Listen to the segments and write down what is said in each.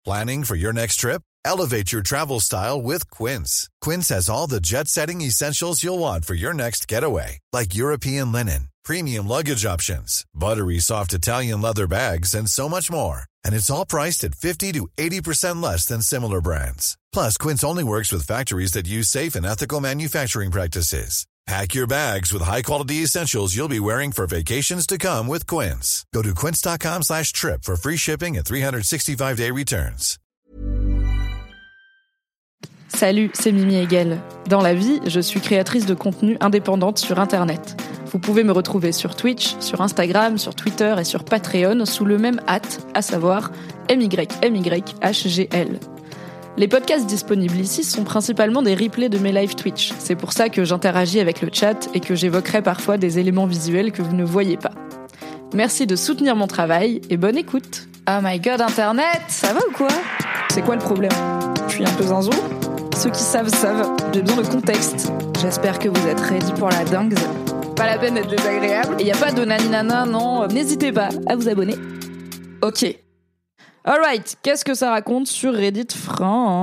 Planning for your next trip? Elevate your travel style with Quince. Quince has all the jet-setting essentials you'll want for your next getaway, like European linen, premium luggage options, buttery soft Italian leather bags, and so much more. And it's all priced at 50 to 80% less than similar brands. Plus, Quince only works with factories that use safe and ethical manufacturing practices. Pack your bags with high-quality essentials you'll be wearing for vacations to come with Quince. Go to quince.com/trip for free shipping and 365-day returns. Salut, c'est Mimi Hegel. Dans la vie, je suis créatrice de contenu indépendante sur Internet. Vous pouvez me retrouver sur Twitch, sur Instagram, sur Twitter et sur Patreon sous le même à savoir MYMYHGL. Les podcasts disponibles ici sont principalement des replays de mes live Twitch. C'est pour ça que j'interagis avec le chat et que j'évoquerai parfois des éléments visuels que vous ne voyez pas. Merci de soutenir mon travail et bonne écoute. Oh my god, Internet, ça va ou quoi ? C'est quoi le problème ? Je suis un peu zinzou ? Ceux qui savent, j'ai besoin de contexte. J'espère que vous êtes ready pour la dingue. Pas la peine d'être désagréable. Et y a pas de naninana, non, n'hésitez pas à vous abonner. Ok. Alright, qu'est-ce que ça raconte sur Reddit France ?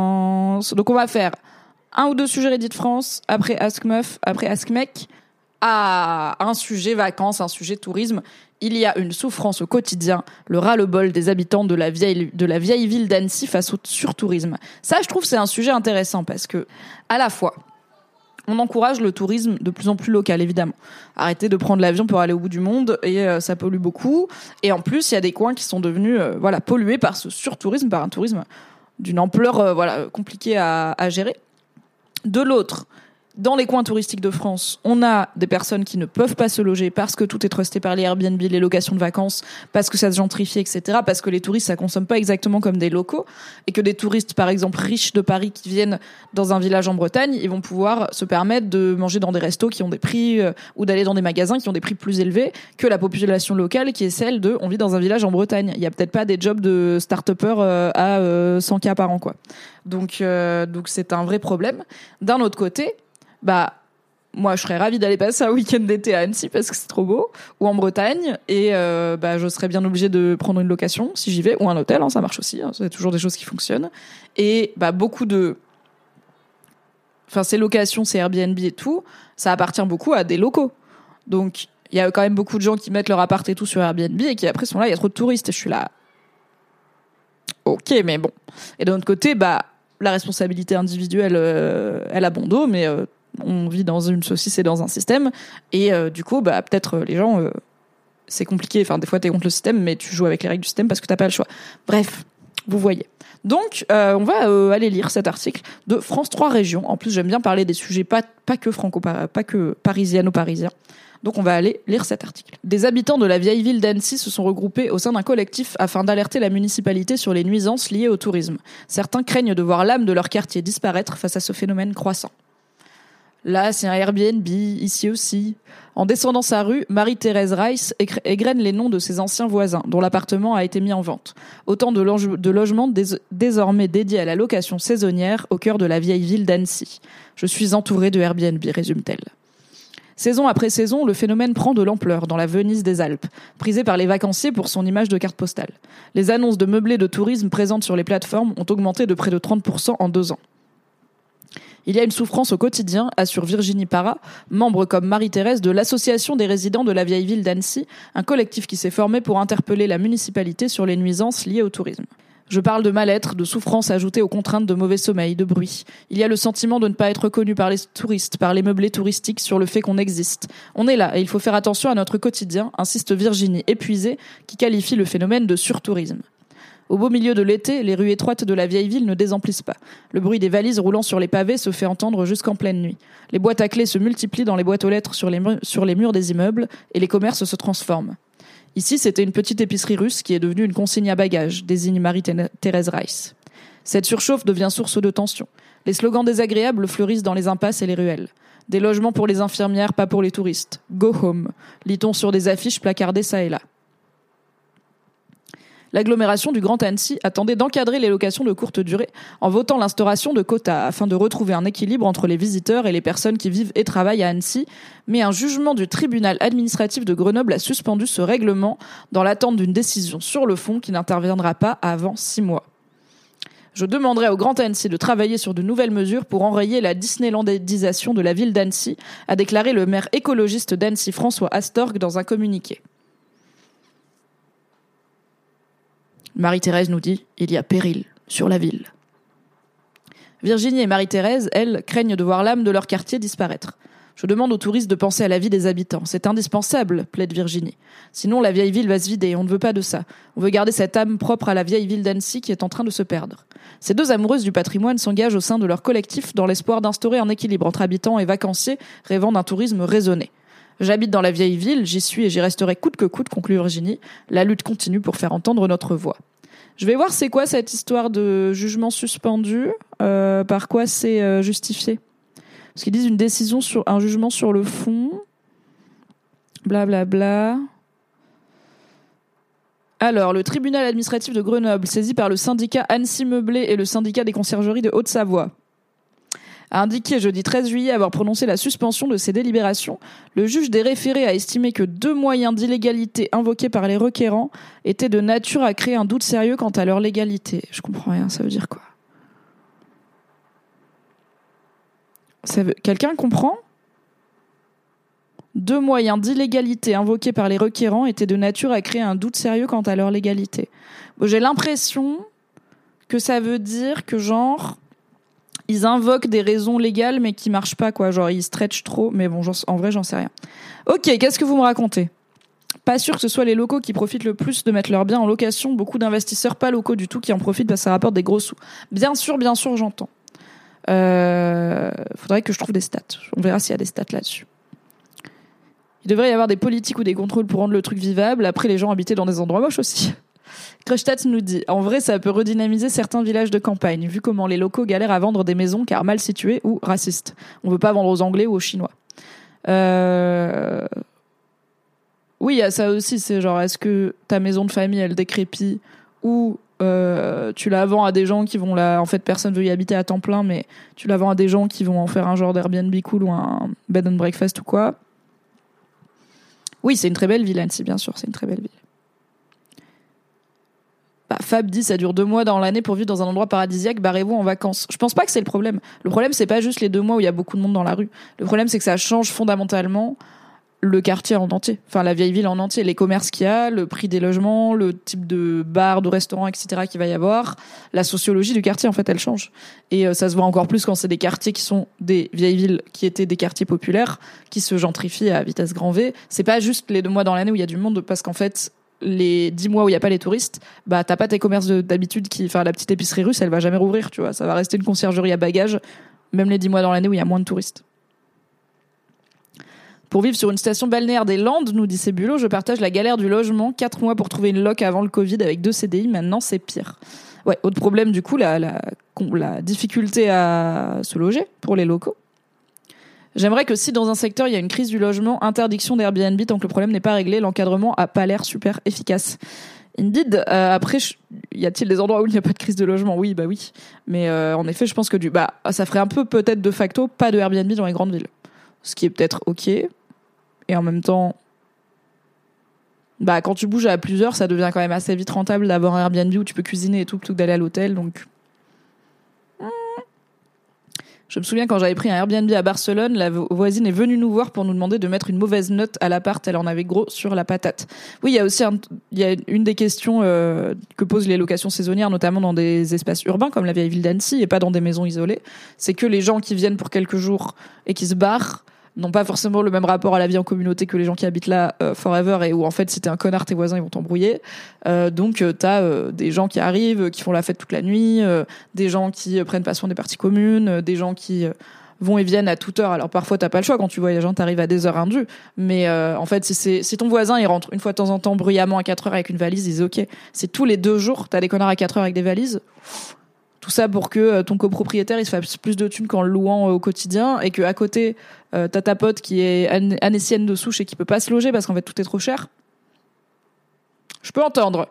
Donc on va faire un ou deux sujets Reddit France, après Ask Meuf, après Ask Mec. Un sujet vacances, un sujet tourisme. Il y a une souffrance au quotidien, le ras-le-bol des habitants de la vieille ville d'Annecy face au surtourisme. Ça, je trouve, c'est un sujet intéressant parce que, à la fois, on encourage le tourisme de plus en plus local, évidemment. Arrêtez de prendre l'avion pour aller au bout du monde et ça pollue beaucoup. Et en plus, il y a des coins qui sont devenus pollués par ce surtourisme, par un tourisme d'une ampleur compliquée à gérer. De l'autre, dans les coins touristiques de France, on a des personnes qui ne peuvent pas se loger parce que tout est trusté par les Airbnb, les locations de vacances, parce que ça se gentrifie, etc. Parce que les touristes, ça consomme pas exactement comme des locaux. Et que des touristes, par exemple, riches de Paris qui viennent dans un village en Bretagne, ils vont pouvoir se permettre de manger dans des restos qui ont des prix, ou d'aller dans des magasins qui ont des prix plus élevés que la population locale qui est celle de on vit dans un village en Bretagne. Il y a peut-être pas des jobs de start-upers à 100K par an, quoi. Donc c'est un vrai problème. D'un autre côté, moi je serais ravie d'aller passer un week-end d'été à Annecy parce que c'est trop beau, ou en Bretagne, et je serais bien obligée de prendre une location si j'y vais, ou un hôtel, ça marche aussi, c'est toujours des choses qui fonctionnent. Et beaucoup de ces locations, ces Airbnb et tout, ça appartient beaucoup à des locaux. Donc il y a quand même beaucoup de gens qui mettent leur appart et tout sur Airbnb et qui après sont là, il y a trop de touristes, et je suis là ok, mais bon. Et d'un autre côté, la responsabilité individuelle, elle a bon dos, mais on vit dans une saucisse et dans un système, et du coup peut-être les gens c'est compliqué, des fois t'es contre le système mais tu joues avec les règles du système parce que t'as pas le choix. Bref, vous voyez. Donc on va aller lire cet article de France 3 Régions. En plus j'aime bien parler des sujets pas que parisiano-parisiens. Donc on va aller lire cet article. Des habitants de la vieille ville d'Annecy se sont regroupés au sein d'un collectif afin d'alerter la municipalité sur les nuisances liées au tourisme. Certains craignent de voir l'âme de leur quartier disparaître face à ce phénomène croissant. Là, c'est un Airbnb, ici aussi. En descendant sa rue, Marie-Thérèse Rice égrène les noms de ses anciens voisins, dont l'appartement a été mis en vente. Autant de logements désormais dédiés à la location saisonnière au cœur de la vieille ville d'Annecy. Je suis entourée de Airbnb, résume-t-elle. Saison après saison, le phénomène prend de l'ampleur dans la Venise des Alpes, prisée par les vacanciers pour son image de carte postale. Les annonces de meublés de tourisme présentes sur les plateformes ont augmenté de près de 30% en 2 ans. Il y a une souffrance au quotidien, assure Virginie Parra, membre comme Marie-Thérèse de l'Association des résidents de la vieille ville d'Annecy, un collectif qui s'est formé pour interpeller la municipalité sur les nuisances liées au tourisme. Je parle de mal-être, de souffrance ajoutée aux contraintes de mauvais sommeil, de bruit. Il y a le sentiment de ne pas être reconnu par les touristes, par les meublés touristiques, sur le fait qu'on existe. On est là et il faut faire attention à notre quotidien, insiste Virginie, épuisée, qui qualifie le phénomène de surtourisme. Au beau milieu de l'été, les rues étroites de la vieille ville ne désemplissent pas. Le bruit des valises roulant sur les pavés se fait entendre jusqu'en pleine nuit. Les boîtes à clés se multiplient dans les boîtes aux lettres sur les murs des immeubles et les commerces se transforment. Ici, c'était une petite épicerie russe qui est devenue une consigne à bagages, désigne Marie-Thérèse Rice. Cette surchauffe devient source de tension. Les slogans désagréables fleurissent dans les impasses et les ruelles. Des logements pour les infirmières, pas pour les touristes. Go home, lit-on sur des affiches placardées ça et là. L'agglomération du Grand Annecy attendait d'encadrer les locations de courte durée en votant l'instauration de quotas afin de retrouver un équilibre entre les visiteurs et les personnes qui vivent et travaillent à Annecy, mais un jugement du tribunal administratif de Grenoble a suspendu ce règlement dans l'attente d'une décision sur le fond qui n'interviendra pas avant 6 mois. Je demanderai au Grand Annecy de travailler sur de nouvelles mesures pour enrayer la Disneylandisation de la ville d'Annecy, a déclaré le maire écologiste d'Annecy François Astorg dans un communiqué. Marie-Thérèse nous dit « Il y a péril sur la ville ». Virginie et Marie-Thérèse, elles, craignent de voir l'âme de leur quartier disparaître. Je demande aux touristes de penser à la vie des habitants. C'est indispensable, plaide Virginie. Sinon, la vieille ville va se vider et on ne veut pas de ça. On veut garder cette âme propre à la vieille ville d'Annecy qui est en train de se perdre. Ces deux amoureuses du patrimoine s'engagent au sein de leur collectif dans l'espoir d'instaurer un équilibre entre habitants et vacanciers rêvant d'un tourisme raisonné. J'habite dans la vieille ville, j'y suis et j'y resterai coûte que coûte, conclut Virginie. La lutte continue pour faire entendre notre voix. Je vais voir c'est quoi cette histoire de jugement suspendu, par quoi c'est justifié. Parce qu'ils disent une décision sur un jugement sur le fond, blablabla. Bla bla. Alors, le tribunal administratif de Grenoble, saisi par le syndicat Annecy Meublé et le syndicat des conciergeries de Haute-Savoie, a indiqué jeudi 13 juillet avoir prononcé la suspension de ces délibérations. Le juge des référés a estimé que 2 moyens d'illégalité invoqués par les requérants étaient de nature à créer un doute sérieux quant à leur légalité. Je comprends rien, ça veut dire quoi ? Quelqu'un comprend ? 2 moyens d'illégalité invoqués par les requérants étaient de nature à créer un doute sérieux quant à leur légalité. Bon, j'ai l'impression que ça veut dire que genre ils invoquent des raisons légales mais qui marchent pas quoi, genre ils stretchent trop, mais bon en vrai j'en sais rien. Ok, qu'est-ce que vous me racontez ? Pas sûr que ce soit les locaux qui profitent le plus de mettre leurs biens en location, beaucoup d'investisseurs pas locaux du tout qui en profitent parce que ça rapporte des gros sous. Bien sûr j'entends. Faudrait que je trouve des stats, on verra s'il y a des stats là-dessus. Il devrait y avoir des politiques ou des contrôles pour rendre le truc vivable, après les gens habitaient dans des endroits moches aussi. Kreshtat nous dit « En vrai, ça peut redynamiser certains villages de campagne, vu comment les locaux galèrent à vendre des maisons car mal situées ou racistes. On veut pas vendre aux Anglais ou aux Chinois. » Oui, il y a ça aussi, c'est genre, est-ce que ta maison de famille, elle décrépit ou tu la vends à des gens qui vont en fait, personne veut y habiter à temps plein, mais tu la vends à des gens qui vont en faire un genre d'Airbnb cool ou un bed and breakfast ou quoi. Oui, c'est une très belle ville, Annecy, bien sûr, c'est une très belle ville. Fab dit, ça dure 2 mois dans l'année pour vivre dans un endroit paradisiaque, barrez-vous en vacances. Je pense pas que c'est le problème. Le problème, c'est pas juste les 2 mois où il y a beaucoup de monde dans la rue. Le problème, c'est que ça change fondamentalement le quartier en entier. Enfin, la vieille ville en entier. Les commerces qu'il y a, le prix des logements, le type de bar, de restaurant, etc. qu'il va y avoir. La sociologie du quartier, en fait, elle change. Et ça se voit encore plus quand c'est des quartiers qui sont des vieilles villes qui étaient des quartiers populaires, qui se gentrifient à vitesse grand V. C'est pas juste les 2 mois dans l'année où il y a du monde, parce qu'en fait, les 10 mois où il y a pas les touristes, t'as pas tes commerces d'habitude enfin, la petite épicerie russe, elle va jamais rouvrir, tu vois. Ça va rester une conciergerie à bagages, même les 10 mois dans l'année où il y a moins de touristes. Pour vivre sur une station balnéaire des Landes, nous dit Cébulo, je partage la galère du logement. 4 mois pour trouver une loc avant le Covid avec 2 CDI, maintenant c'est pire. Ouais, autre problème du coup, la difficulté à se loger pour les locaux. J'aimerais que si dans un secteur il y a une crise du logement, interdiction d'Airbnb tant que le problème n'est pas réglé, l'encadrement a pas l'air super efficace. Indeed, après, y a-t-il des endroits où il n'y a pas de crise de logement ? Oui, bah oui. Mais en effet, je pense que ça ferait un peu peut-être de facto pas de Airbnb dans les grandes villes. Ce qui est peut-être ok. Et en même temps, quand tu bouges à plusieurs, ça devient quand même assez vite rentable d'avoir un Airbnb où tu peux cuisiner et tout plutôt que d'aller à l'hôtel. Donc, je me souviens quand j'avais pris un Airbnb à Barcelone, la voisine est venue nous voir pour nous demander de mettre une mauvaise note à l'appart. Elle en avait gros sur la patate. Oui, il y a aussi une des questions que posent les locations saisonnières, notamment dans des espaces urbains comme la vieille ville d'Annecy et pas dans des maisons isolées. C'est que les gens qui viennent pour quelques jours et qui se barrent n'ont pas forcément le même rapport à la vie en communauté que les gens qui habitent là forever, et où en fait si t'es un connard, tes voisins ils vont t'embrouiller. Donc t'as des gens qui arrivent, qui font la fête toute la nuit, des gens qui prennent pas soin des parties communes, des gens qui vont et viennent à toute heure. Alors parfois t'as pas le choix quand tu voyages, t'arrives à des heures indues, mais en fait si ton voisin il rentre une fois de temps en temps bruyamment à 4 heures avec une valise, il dit ok. Si tous les 2 jours t'as des connards à 4 heures avec des valises, tout ça pour que ton copropriétaire il se fasse plus de thunes qu'en le louant au quotidien, et que à côté t'as ta pote qui est annécienne de souche et qui peut pas se loger parce qu'en fait tout est trop cher. Je peux entendre.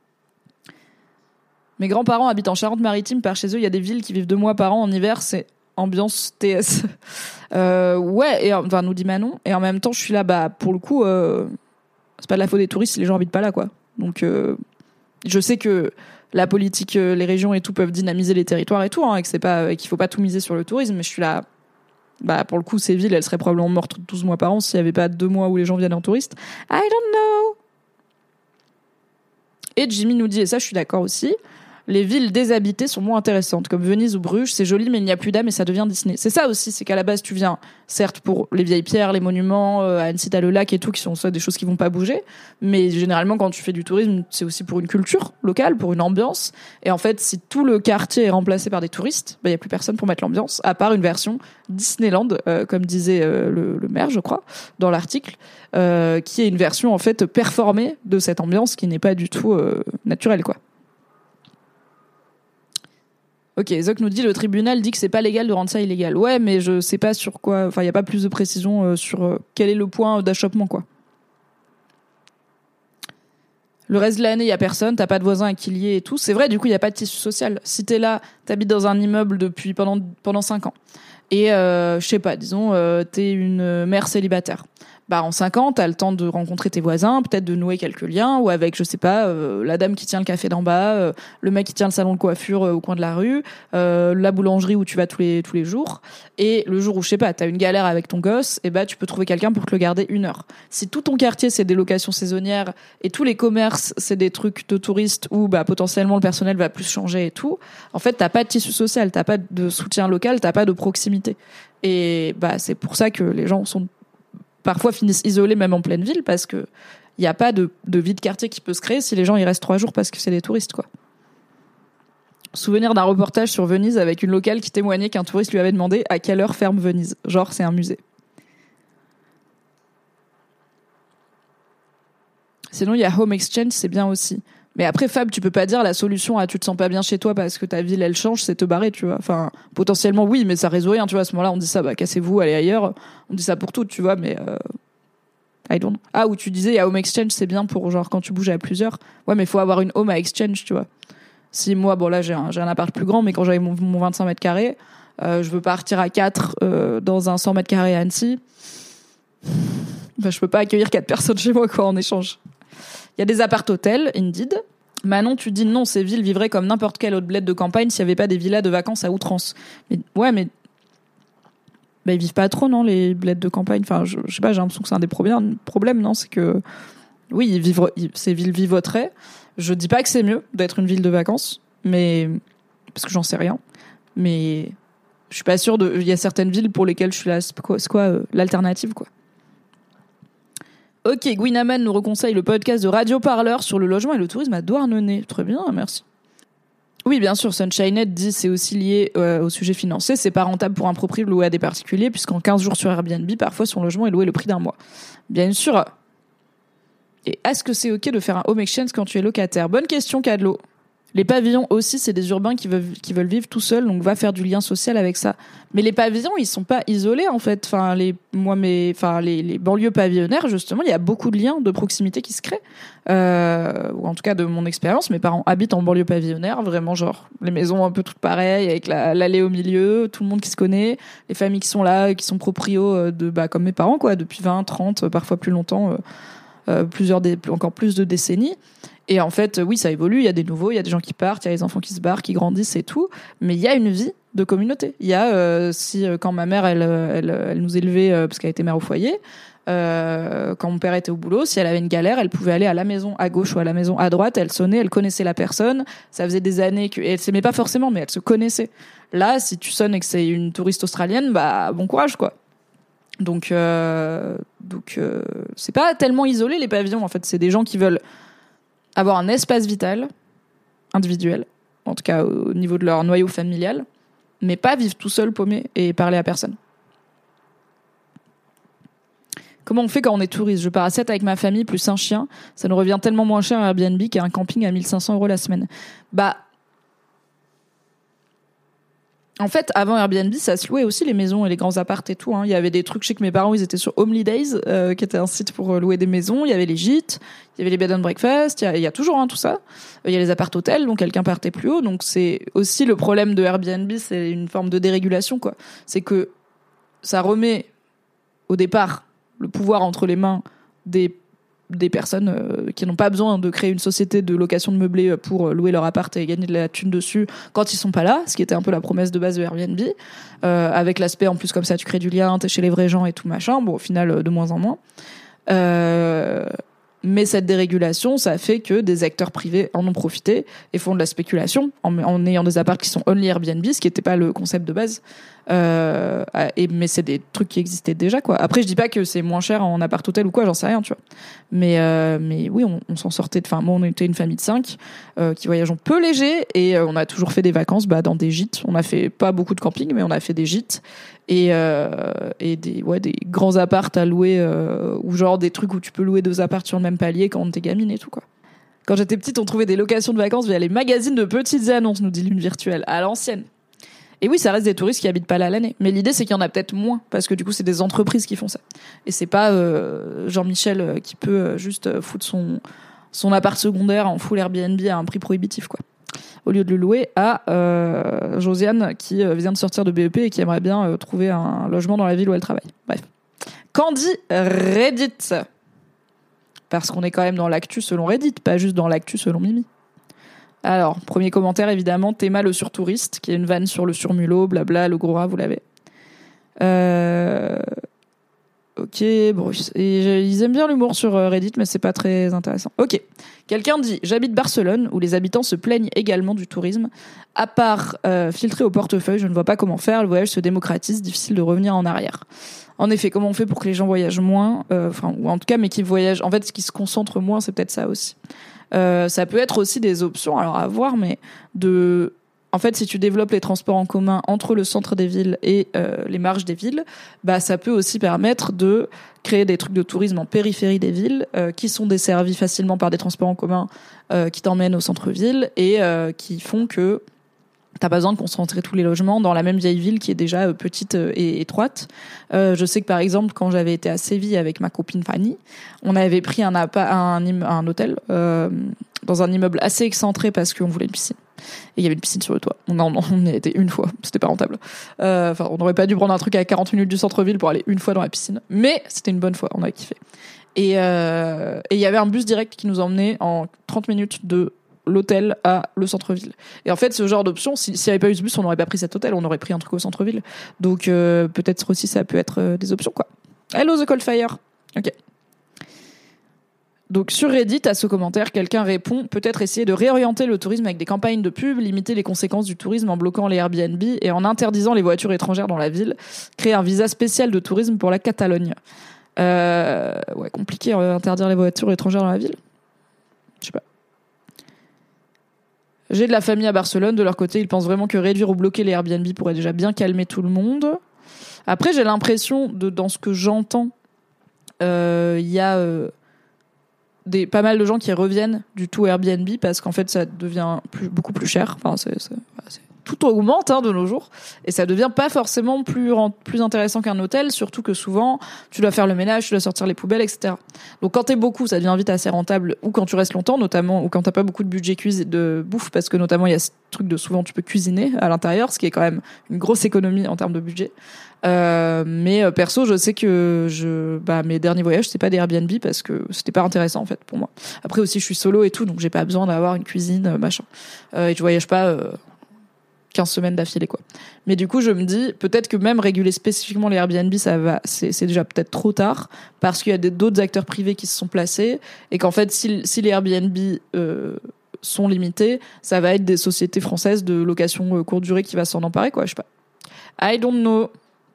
Mes grands-parents habitent en Charente-Maritime, par chez eux il y a des villes qui vivent 2 mois par an en hiver, c'est ambiance TS. Ouais, et enfin nous dit Manon, et en même temps je suis là, pour le coup c'est pas de la faute des touristes si les gens habitent pas là quoi. Donc je sais que la politique, les régions et tout peuvent dynamiser les territoires et tout, et que c'est pas, qu'il faut pas tout miser sur le tourisme. Mais je suis là, pour le coup, ces villes, elles seraient probablement mortes 12 mois par an s'il y avait pas 2 mois où les gens viennent en touriste. I don't know. Et Jimmy nous dit, et ça, je suis d'accord aussi, les villes déshabitées sont moins intéressantes, comme Venise ou Bruges. C'est joli, mais il n'y a plus d'âme et ça devient Disney. C'est ça aussi, c'est qu'à la base, tu viens, certes, pour les vieilles pierres, les monuments, à Annecy, t'as le lac et tout, qui sont soit des choses qui vont pas bouger. Mais généralement, quand tu fais du tourisme, c'est aussi pour une culture locale, pour une ambiance. Et en fait, si tout le quartier est remplacé par des touristes, il y a plus personne pour mettre l'ambiance, à part une version Disneyland, comme disait le maire, je crois, dans l'article, qui est une version, en fait, performée de cette ambiance qui n'est pas du tout naturelle, quoi. Ok, Zoc nous dit le tribunal dit que c'est pas légal de rendre ça illégal. Ouais, mais je sais pas sur quoi. Enfin, il y a pas plus de précision sur quel est le point d'achoppement, quoi. Le reste de l'année, il y a personne, t'as pas de voisins à qui lier et tout. C'est vrai, du coup, il y a pas de tissu social. Si t'es là, t'habites dans un immeuble depuis pendant 5 ans. Et je sais pas, disons, t'es une mère célibataire. En 5 ans, t'as le temps de rencontrer tes voisins, peut-être de nouer quelques liens, ou avec, je sais pas, la dame qui tient le café d'en bas, le mec qui tient le salon de coiffure au coin de la rue, la boulangerie où tu vas tous les jours. Et le jour où, je sais pas, t'as une galère avec ton gosse, tu peux trouver quelqu'un pour te le garder 1 heure. Si tout ton quartier, c'est des locations saisonnières, et tous les commerces, c'est des trucs de touristes où, potentiellement, le personnel va plus changer et tout, en fait, t'as pas de tissu social, t'as pas de soutien local, t'as pas de proximité. Et, c'est pour ça que les gens parfois finissent isolés même en pleine ville parce que il y a pas de vie de quartier qui peut se créer si les gens y restent 3 jours parce que c'est des touristes, quoi. Souvenir d'un reportage sur Venise avec une locale qui témoignait qu'un touriste lui avait demandé à quelle heure ferme Venise. Genre, c'est un musée. Sinon, il y a Home Exchange, c'est bien aussi. Mais après, Fab, tu peux pas dire la solution à tu te sens pas bien chez toi parce que ta ville, elle change, c'est te barrer, tu vois. Enfin, potentiellement, oui, mais ça résout rien, tu vois. À ce moment-là, on dit ça, cassez-vous, allez ailleurs. On dit ça pour tout, tu vois, mais I don't know. Ah, où tu disais, il y a Home Exchange, c'est bien pour, genre, quand tu bouges à plusieurs. Ouais, mais faut avoir une home à exchange, tu vois. Si moi, là, j'ai un appart plus grand, mais quand j'avais mon 25 mètres carrés, je veux partir à 4 dans un 100 mètres carrés à Annecy. Je peux pas accueillir 4 personnes chez moi, quoi, en échange. Il y a des appart-hôtels, Indeed. Manon, tu dis non, ces villes vivraient comme n'importe quel autre bled de campagne s'il n'y avait pas des villas de vacances à outrance. Mais ouais, mais ils vivent pas trop, non, les bleds de campagne. Enfin, je sais pas, j'ai l'impression que c'est un des problèmes, non, c'est que oui, ces villes vivoteraient. Je dis pas que c'est mieux d'être une ville de vacances, mais parce que j'en sais rien. Mais je suis pas sûre il y a certaines villes pour lesquelles je suis là, c'est quoi l'alternative, quoi. Ok, Gwinaman nous reconseille le podcast de Radio Parleur sur le logement et le tourisme à Douarnenez. Très bien, merci. Oui, bien sûr, Sunshinehead dit c'est aussi lié au sujet financier. C'est pas rentable pour un propriétaire de louer à des particuliers puisqu'en 15 jours sur Airbnb, parfois son logement est loué le prix d'un mois. Bien sûr. Et est-ce que c'est ok de faire un home exchange quand tu es locataire ? Bonne question, Cadlo. Les pavillons aussi, c'est des urbains qui veulent vivre tout seuls, donc va faire du lien social avec ça. Mais les pavillons, ils sont pas isolés en fait. Enfin, les banlieues pavillonnaires, justement, il y a beaucoup de liens de proximité qui se créent. Ou en tout cas de mon expérience, mes parents habitent en banlieue pavillonnaire, vraiment genre les maisons un peu toutes pareilles, avec l'allée au milieu, tout le monde qui se connaît, les familles qui sont là, qui sont proprios comme mes parents, quoi, depuis 20, 30, parfois plus longtemps, encore plus de décennies. Et en fait, oui, ça évolue, il y a des nouveaux, il y a des gens qui partent, il y a les enfants qui se barrent, qui grandissent et tout, mais il y a une vie de communauté. Il y a, quand ma mère, elle nous élevait, parce qu'elle était mère au foyer, quand mon père était au boulot, si elle avait une galère, elle pouvait aller à la maison à gauche ou à la maison à droite, elle sonnait, elle connaissait la personne, ça faisait des années et elle s'aimait pas forcément, mais elle se connaissait. Là, si tu sonnes et que c'est une touriste australienne, bon courage, quoi. Donc, c'est pas tellement isolé, les pavillons, en fait, c'est des gens qui veulent avoir un espace vital, individuel, en tout cas au niveau de leur noyau familial, mais pas vivre tout seul, paumé, et parler à personne. Comment on fait quand on est touriste ? Je pars à 7 avec ma famille, plus un chien, ça nous revient tellement moins cher à Airbnb qu'à un camping à 1 500 € la semaine. En fait, avant Airbnb, ça se louait aussi les maisons et les grands apparts et tout. Il y avait des trucs, je sais que mes parents, ils étaient sur Homely Days, qui était un site pour louer des maisons. Il y avait les gîtes, il y avait les bed and breakfast, il y a toujours tout ça. Il y a les appart-hôtels, donc quelqu'un partait plus haut. Donc c'est aussi le problème de Airbnb, c'est une forme de dérégulation, quoi. C'est que ça remet au départ le pouvoir entre les mains des des personnes qui n'ont pas besoin de créer une société de location de meublés pour louer leur appart et gagner de la thune dessus quand ils sont pas là, ce qui était un peu la promesse de base de Airbnb, avec l'aspect en plus comme ça tu crées du lien, t'es chez les vrais gens et tout machin. Bon, au final de moins en moins. Mais cette dérégulation, ça fait que des acteurs privés en ont profité et font de la spéculation en ayant des apparts qui sont only Airbnb, ce qui n'était pas le concept de base. Mais c'est des trucs qui existaient déjà, quoi. Après, je dis pas que c'est moins cher en appart hôtel ou quoi, j'en sais rien, tu vois. Mais oui, on s'en sortait. Enfin, moi, on était une famille de 5 qui voyageons peu léger et on a toujours fait des vacances dans des gîtes. On a fait pas beaucoup de camping, mais on a fait des gîtes et des grands apparts à louer ou genre des trucs où tu peux louer 2 apparts sur le même palier quand t'es gamine et tout, quoi. Quand j'étais petite, on trouvait des locations de vacances via les magazines de petites annonces, nous dit Lune Virtuelle, à l'ancienne. Et oui, ça reste des touristes qui habitent pas là l'année. Mais l'idée, c'est qu'il y en a peut-être moins, parce que du coup, c'est des entreprises qui font ça. Et c'est pas Jean-Michel qui peut juste foutre son appart secondaire en full Airbnb à un prix prohibitif, quoi. Au lieu de le louer à Josiane, qui vient de sortir de BEP et qui aimerait bien trouver un logement dans la ville où elle travaille. Bref. Qu'en dit Reddit ? Parce qu'on est quand même dans l'actu selon Reddit, pas juste dans l'actu selon Mimi. Alors, premier commentaire, évidemment, Théma le surtouriste, qui est une vanne sur le surmulot, blabla, le gros rat, vous l'avez. Ok, bon, ils aiment bien l'humour sur Reddit, mais c'est pas très intéressant. Ok, quelqu'un dit « J'habite Barcelone, où les habitants se plaignent également du tourisme. À part filtrer au portefeuille, je ne vois pas comment faire, le voyage se démocratise, difficile de revenir en arrière. » En effet, comment on fait pour que les gens voyagent moins, ou en tout cas, mais qu'ils voyagent, en fait, qu'ils se concentrent moins, c'est peut-être ça aussi. Ça peut être aussi des options, alors à voir, mais en fait, si tu développes les transports en commun entre le centre des villes et les marges des villes, ça peut aussi permettre de créer des trucs de tourisme en périphérie des villes qui sont desservis facilement par des transports en commun qui t'emmènent au centre-ville et qui font que t'as pas besoin de concentrer tous les logements dans la même vieille ville qui est déjà petite et étroite. Je sais que par exemple, quand j'avais été à Séville avec ma copine Fanny, on avait pris un hôtel dans un immeuble assez excentré parce qu'on voulait une piscine. Et il y avait une piscine sur le toit. On y a été une fois, c'était pas rentable. On n'aurait pas dû prendre un truc à 40 minutes du centre-ville pour aller une fois dans la piscine. Mais c'était une bonne fois, on a kiffé. Et il y avait un bus direct qui nous emmenait en 30 minutes de l'hôtel à le centre-ville. Et en fait, ce genre d'option, s'il n'y avait pas eu ce bus, on n'aurait pas pris cet hôtel, on aurait pris un truc au centre-ville. Donc peut-être aussi ça peut être des options, quoi. Hello the Coldfire. Ok. Donc sur Reddit, à ce commentaire, quelqu'un répond « Peut-être essayer de réorienter le tourisme avec des campagnes de pub, limiter les conséquences du tourisme en bloquant les Airbnb et en interdisant les voitures étrangères dans la ville, créer un visa spécial de tourisme pour la Catalogne. » Ouais, compliqué, interdire les voitures étrangères dans la ville. Je sais pas. J'ai de la famille à Barcelone, de leur côté, ils pensent vraiment que réduire ou bloquer les Airbnb pourrait déjà bien calmer tout le monde. Après, j'ai l'impression, dans ce que j'entends, il y a pas mal de gens qui reviennent du tout Airbnb parce qu'en fait, ça devient beaucoup plus cher. Enfin, tout augmente de nos jours et ça devient pas forcément plus intéressant qu'un hôtel, surtout que souvent tu dois faire le ménage, tu dois sortir les poubelles, etc. Donc quand t'es beaucoup, ça devient vite assez rentable, ou quand tu restes longtemps, notamment, ou quand t'as pas beaucoup de budget de bouffe, parce que notamment il y a ce truc de souvent tu peux cuisiner à l'intérieur, ce qui est quand même une grosse économie en termes de budget. Mais perso, je sais que mes derniers voyages c'est pas des Airbnb parce que c'était pas intéressant en fait pour moi. Après aussi je suis solo et tout, donc j'ai pas besoin d'avoir une cuisine machin. Et je voyage pas 15 semaines d'affilée, quoi. Mais du coup, je me dis, peut-être que même réguler spécifiquement les Airbnb, c'est déjà peut-être trop tard, parce qu'il y a d'autres acteurs privés qui se sont placés, et qu'en fait, si les Airbnb sont limités, ça va être des sociétés françaises de location courte durée qui va s'en emparer, quoi, je sais pas. I don't know.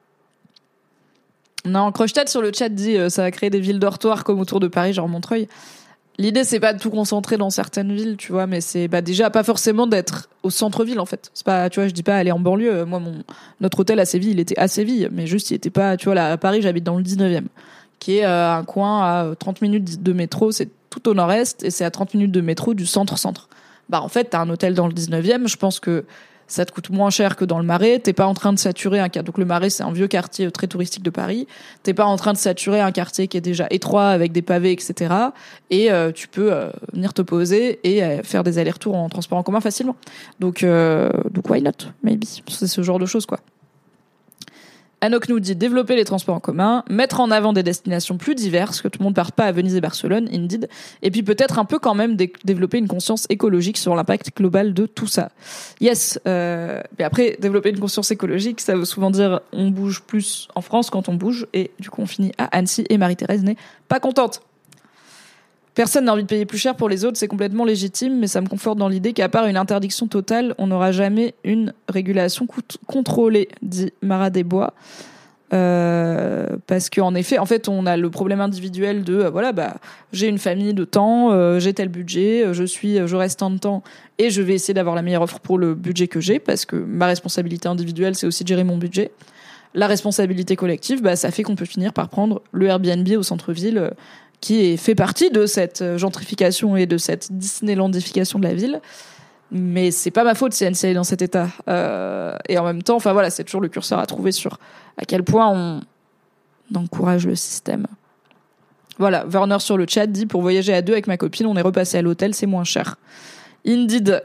Non, Croche-Tête sur le chat dit, ça va créer des villes dortoirs comme autour de Paris, genre Montreuil. L'idée, c'est pas de tout concentrer dans certaines villes, tu vois, mais c'est déjà pas forcément d'être au centre-ville, en fait. C'est pas, tu vois, je dis pas aller en banlieue. Moi, notre hôtel à Séville, il était à Séville, mais juste, il était pas, tu vois, là, à Paris, j'habite dans le 19e, qui est un coin à 30 minutes de métro, c'est tout au nord-est, et c'est à 30 minutes de métro du centre-centre. En fait, t'as un hôtel dans le 19e, je pense que ça te coûte moins cher que dans le Marais, t'es pas en train de saturer donc le Marais c'est un vieux quartier très touristique de Paris, t'es pas en train de saturer un quartier qui est déjà étroit avec des pavés, etc. Et tu peux venir te poser et faire des allers-retours en transport en commun facilement. Donc why not, maybe. C'est ce genre de choses, quoi. Anok nous dit développer les transports en commun, mettre en avant des destinations plus diverses, que tout le monde ne parte pas à Venise et Barcelone, indeed, et puis peut-être un peu quand même développer une conscience écologique sur l'impact global de tout ça. Yes, mais après, développer une conscience écologique, ça veut souvent dire on bouge plus en France quand on bouge, et du coup on finit à Annecy, et Marie-Thérèse n'est pas contente. Personne n'a envie de payer plus cher pour les autres, c'est complètement légitime, mais ça me conforte dans l'idée qu'à part une interdiction totale, on n'aura jamais une régulation contrôlée, dit Mara Desbois. Parce qu'en effet, en fait, on a le problème individuel de j'ai une famille de temps, j'ai tel budget, je reste tant de temps et je vais essayer d'avoir la meilleure offre pour le budget que j'ai, parce que ma responsabilité individuelle, c'est aussi de gérer mon budget. La responsabilité collective, ça fait qu'on peut finir par prendre le Airbnb au centre-ville, qui fait partie de cette gentrification et de cette Disneylandification de la ville. Mais c'est pas ma faute si Annecy est dans cet état. Et en même temps, c'est toujours le curseur à trouver sur à quel point on encourage le système. Voilà, Werner sur le chat dit, pour voyager à 2 avec ma copine, on est repassé à l'hôtel, c'est moins cher. Indeed.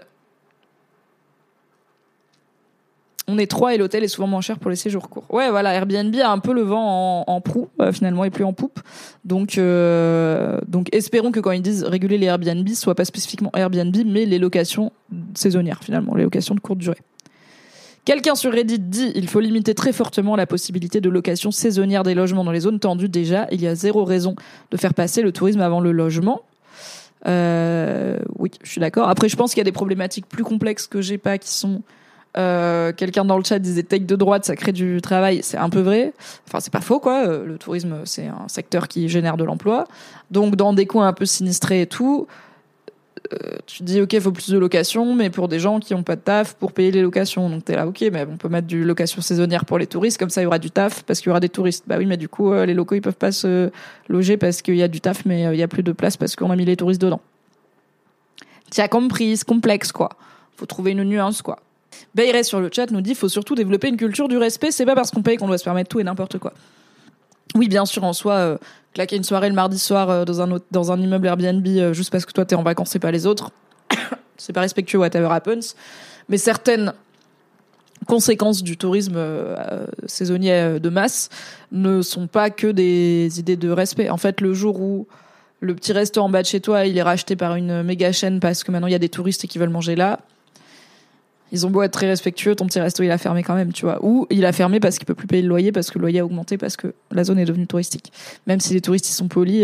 On est 3 et l'hôtel est souvent moins cher pour les séjours courts. Ouais, voilà, Airbnb a un peu le vent en proue, finalement, et plus en poupe. Donc espérons que quand ils disent réguler les Airbnb, ce soit pas spécifiquement Airbnb, mais les locations saisonnières, finalement, les locations de courte durée. Quelqu'un sur Reddit dit, il faut limiter très fortement la possibilité de location saisonnière des logements dans les zones tendues. Déjà, il y a zéro raison de faire passer le tourisme avant le logement. Oui, je suis d'accord. Après, je pense qu'il y a des problématiques plus complexes que j'ai pas, qui sont... quelqu'un dans le chat disait tech de droite, ça crée du travail. C'est un peu vrai. Enfin, c'est pas faux, quoi. Le tourisme, c'est un secteur qui génère de l'emploi. Donc, dans des coins un peu sinistrés et tout, tu te dis, ok, il faut plus de locations, mais pour des gens qui ont pas de taf pour payer les locations. Donc, t'es là, ok, mais on peut mettre du location saisonnière pour les touristes, comme ça, il y aura du taf parce qu'il y aura des touristes. Bah oui, mais du coup, les locaux, ils peuvent pas se loger parce qu'il y a du taf, mais il y a plus de place parce qu'on a mis les touristes dedans. T'as compris, c'est complexe, quoi. Faut trouver une nuance, quoi. Bayret sur le chat nous dit, faut surtout développer une culture du respect, c'est pas parce qu'on paye qu'on doit se permettre tout et n'importe quoi. Oui, bien sûr, en soi, claquer une soirée le mardi soir dans un immeuble Airbnb juste parce que toi t'es en vacances et pas les autres, c'est pas respectueux, whatever happens. Mais certaines conséquences du tourisme saisonnier de masse ne sont pas que des idées de respect. En fait, le jour où le petit resto en bas de chez toi, il est racheté par une méga chaîne parce que maintenant il y a des touristes qui veulent manger là, ils ont beau être très respectueux, ton petit resto, il a fermé quand même, tu vois. Ou il a fermé parce qu'il peut plus payer le loyer, parce que le loyer a augmenté, parce que la zone est devenue touristique. Même si les touristes, ils sont polis,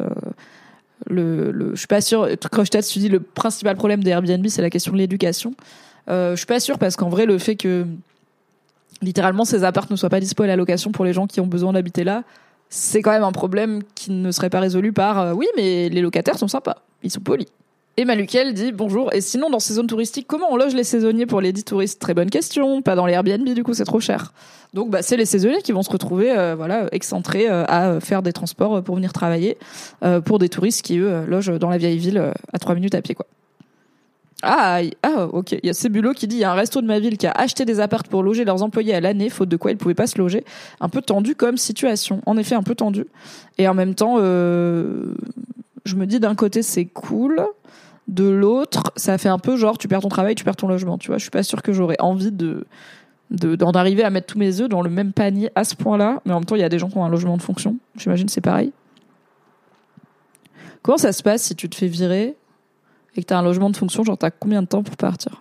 je suis pas sûre. Crochet, tu dis, le principal problème des Airbnb, c'est la question de l'éducation. Je suis pas sûre, parce qu'en vrai, le fait que, littéralement, ces apparts ne soient pas dispo à la location pour les gens qui ont besoin d'habiter là, c'est quand même un problème qui ne serait pas résolu par, oui, mais les locataires sont sympas. Ils sont polis. Et Maluquel dit bonjour. Et sinon, dans ces zones touristiques, comment on loge les saisonniers pour les 10 touristes? Très bonne question. Pas dans les Airbnb, du coup, c'est trop cher. Donc, c'est les saisonniers qui vont se retrouver, excentrés à faire des transports pour venir travailler pour des touristes qui, eux, logent dans la vieille ville à 3 minutes à pied, quoi. Ok. Il y a Cébulot qui dit, il y a un resto de ma ville qui a acheté des apparts pour loger leurs employés à l'année, faute de quoi ils pouvaient pas se loger. Un peu tendu comme situation. En effet, un peu tendu. Et en même temps, je me dis, d'un côté, c'est cool. De l'autre, ça fait un peu genre, tu perds ton travail, tu perds ton logement, tu vois. Je suis pas sûre que j'aurais envie d'en arriver à mettre tous mes œufs dans le même panier à ce point-là. Mais en même temps, il y a des gens qui ont un logement de fonction. J'imagine c'est pareil. Comment ça se passe si tu te fais virer et que t'as un logement de fonction? Genre, t'as combien de temps pour partir?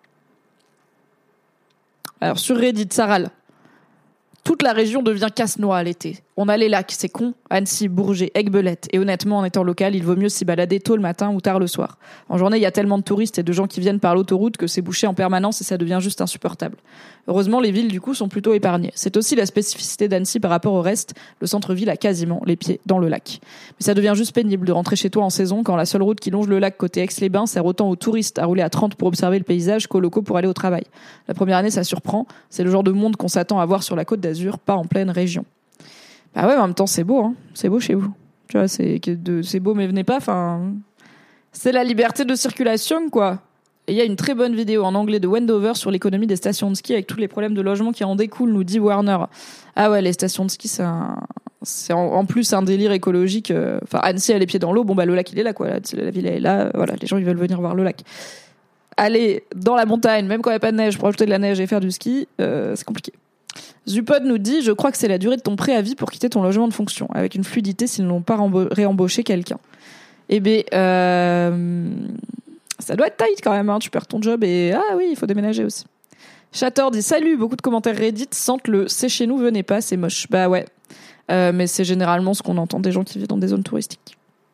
Alors, sur Reddit, Saral. Toute la région devient casse-noix à l'été. On a les lacs, c'est con. Annecy, Bourget, Aiguebelette. Et honnêtement, en étant local, il vaut mieux s'y balader tôt le matin ou tard le soir. En journée, il y a tellement de touristes et de gens qui viennent par l'autoroute que c'est bouché en permanence et ça devient juste insupportable. Heureusement, les villes, du coup, sont plutôt épargnées. C'est aussi la spécificité d'Annecy par rapport au reste. Le centre-ville a quasiment les pieds dans le lac. Mais ça devient juste pénible de rentrer chez toi en saison quand la seule route qui longe le lac côté Aix-les-Bains sert autant aux touristes à rouler à 30 pour observer le paysage qu'aux locaux pour aller au travail. La première année, ça surprend. C'est le genre de monde qu'on s'attend à voir sur la Côte d'Azur, pas en pleine région. Bah ouais, en même temps, c'est beau, hein. C'est beau chez vous. Tu vois, c'est beau, mais venez pas, enfin, c'est la liberté de circulation, quoi. Et il y a une très bonne vidéo en anglais de Wendover sur l'économie des stations de ski avec tous les problèmes de logement qui en découlent, nous dit Warner. Ah ouais, les stations de ski, c'est en plus un délire écologique. Enfin, Annecy a les pieds dans l'eau. Bon, le lac, il est là, quoi. La ville est là. Voilà, les gens, ils veulent venir voir le lac. Aller dans la montagne, même quand il n'y a pas de neige, pour ajouter de la neige et faire du ski, c'est compliqué. Zupod nous dit « Je crois que c'est la durée de ton préavis pour quitter ton logement de fonction, avec une fluidité s'ils n'ont pas réembauché quelqu'un. » Eh bien, ça doit être tight quand même, hein. Tu perds ton job et ah oui, il faut déménager aussi. Chator dit « Salut, beaucoup de commentaires Reddit sentent le « c'est chez nous, venez pas, c'est moche ». Bah ouais, mais c'est généralement ce qu'on entend des gens qui vivent dans des zones touristiques.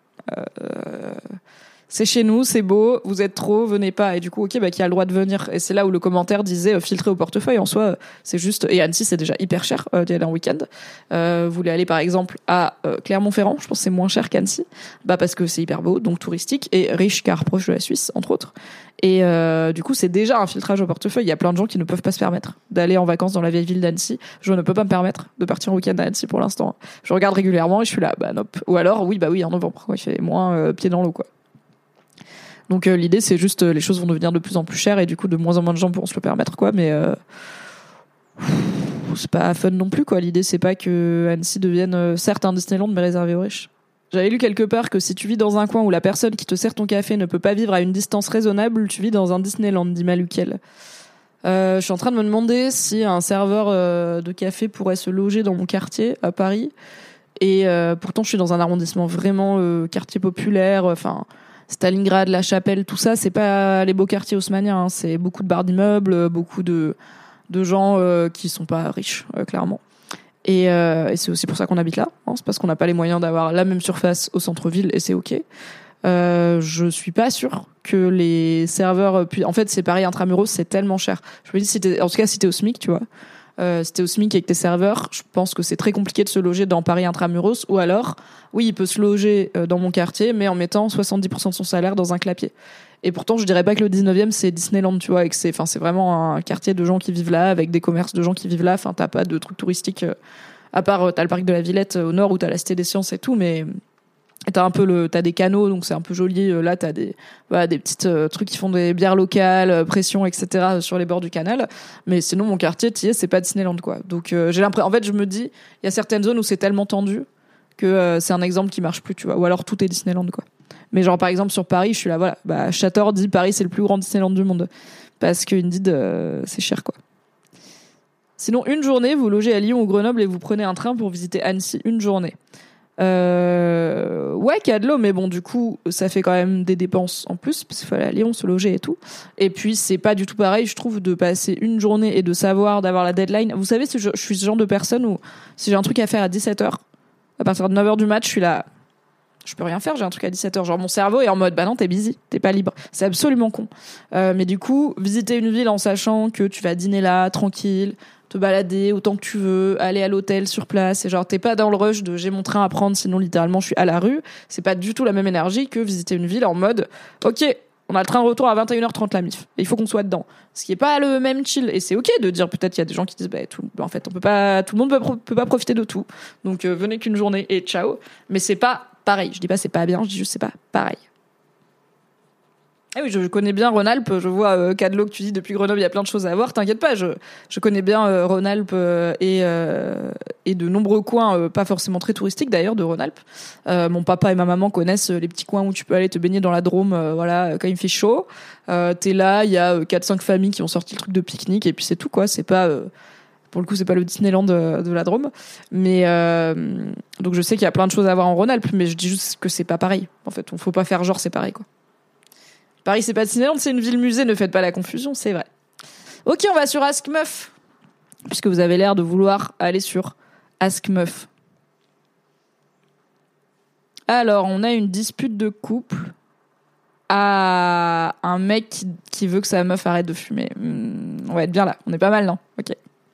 C'est chez nous, c'est beau, vous êtes trop, venez pas. Et du coup, ok, bah qui a le droit de venir. Et c'est là où le commentaire disait filtrer au portefeuille. En soi, c'est juste. Et Annecy, c'est déjà hyper cher d'y aller en week-end. Vous voulez aller par exemple à Clermont-Ferrand, je pense que c'est moins cher qu'Annecy, bah parce que c'est hyper beau, donc touristique et riche car proche de la Suisse, entre autres. Et du coup, c'est déjà un filtrage au portefeuille. Il y a plein de gens qui ne peuvent pas se permettre d'aller en vacances dans la vieille ville d'Annecy. Je ne peux pas me permettre de partir en week-end à Annecy pour l'instant. Je regarde régulièrement et je suis là, bah nope. Ou alors, oui, en novembre, quoi. Il fait moins pied dans l'eau, quoi. Donc l'idée c'est juste les choses vont devenir de plus en plus chères et du coup de moins en moins de gens pourront se le permettre, quoi, mais c'est pas fun non plus, quoi. L'idée c'est pas que Annecy devienne certes un Disneyland mais réservé aux riches. J'avais lu quelque part que si tu vis dans un coin où la personne qui te sert ton café ne peut pas vivre à une distance raisonnable, tu vis dans un Disneyland, dit Maluquel. Je suis en train de me demander si un serveur de café pourrait se loger dans mon quartier à Paris, et pourtant je suis dans un arrondissement vraiment quartier populaire, enfin Stalingrad, La Chapelle, tout ça, c'est pas les beaux quartiers haussmanniens, hein. C'est beaucoup de barres d'immeubles, beaucoup de gens qui sont pas riches, clairement. Et c'est aussi pour ça qu'on habite là, hein. C'est parce qu'on n'a pas les moyens d'avoir la même surface au centre-ville, et c'est ok. Je suis pas sûre que les serveurs... En fait, c'est pareil, intramuros, c'est tellement cher. Je me dis, en tout cas, si t'es au SMIC, tu vois, si t'es au SMIC avec tes serveurs, je pense que c'est très compliqué de se loger dans Paris intramuros, ou alors, oui, il peut se loger dans mon quartier, mais en mettant 70% de son salaire dans un clapier. Et pourtant, je dirais pas que le 19e, c'est Disneyland, tu vois, et que c'est vraiment un quartier de gens qui vivent là, avec des commerces de gens qui vivent là. Enfin, t'as pas de trucs touristiques, à part, t'as le parc de la Villette au nord où t'as la Cité des Sciences et tout, mais t'as des canaux, donc c'est un peu joli. Là, t'as des petites trucs qui font des bières locales, pression, etc. sur les bords du canal. Mais sinon, mon quartier, c'est pas Disneyland, quoi. Donc, j'ai l'impression, en fait, je me dis, il y a certaines zones où c'est tellement tendu que c'est un exemple qui marche plus, tu vois. Ou alors tout est Disneyland, quoi. Mais genre, par exemple, sur Paris, je suis là, voilà. Bah, Chator dit Paris, c'est le plus grand Disneyland du monde. Parce que Indeed, c'est cher, quoi. Sinon, une journée, vous logez à Lyon ou Grenoble et vous prenez un train pour visiter Annecy une journée. Ouais, qu'il y a de l'eau, mais bon, du coup, ça fait quand même des dépenses en plus, parce qu'il faut aller à Lyon, se loger et tout. Et puis, c'est pas du tout pareil, je trouve, de passer une journée et de savoir, d'avoir la deadline. Vous savez, je suis ce genre de personne où, si j'ai un truc à faire à 17h, à partir de 9h du match, je suis là, je peux rien faire, j'ai un truc à 17h. Genre, mon cerveau est en mode, bah non, t'es busy, t'es pas libre. C'est absolument con. Mais du coup, visiter une ville en sachant que tu vas dîner là, tranquille, te balader autant que tu veux, aller à l'hôtel sur place, et genre t'es pas dans le rush de j'ai mon train à prendre, sinon littéralement je suis à la rue. C'est pas du tout la même énergie que visiter une ville en mode ok, on a le train de retour à 21h30 la MIF, et il faut qu'on soit dedans, ce qui est pas le même chill. Et c'est ok de dire, peut-être il y a des gens qui disent en fait on peut pas, tout le monde peut pas profiter de tout, donc venez qu'une journée et ciao. Mais c'est pas pareil, je dis pas c'est pas bien, je dis juste c'est pas pareil. Ah oui, je connais bien Rhône-Alpes. Je vois Cadlo que tu dis depuis Grenoble, il y a plein de choses à voir. T'inquiète pas, je connais bien Rhône-Alpes et de nombreux coins, pas forcément très touristiques d'ailleurs, de Rhône-Alpes. Mon papa et ma maman connaissent les petits coins où tu peux aller te baigner dans la Drôme, voilà, quand il fait chaud. T'es là, il y a 4-5 familles qui ont sorti le truc de pique-nique et puis c'est tout, quoi. C'est pas pour le coup, c'est pas le Disneyland de la Drôme, mais donc je sais qu'il y a plein de choses à voir en Rhône-Alpes, mais je dis juste que c'est pas pareil. En fait, on faut pas faire genre c'est pareil, quoi. Paris, c'est pas Disneyland, c'est une ville-musée, ne faites pas la confusion, c'est vrai. Ok, on va sur Ask Meuf, puisque vous avez l'air de vouloir aller sur Ask Meuf. Alors, on a une dispute de couple à un mec qui veut que sa meuf arrête de fumer. On va être bien là, on est pas mal, non? Ok.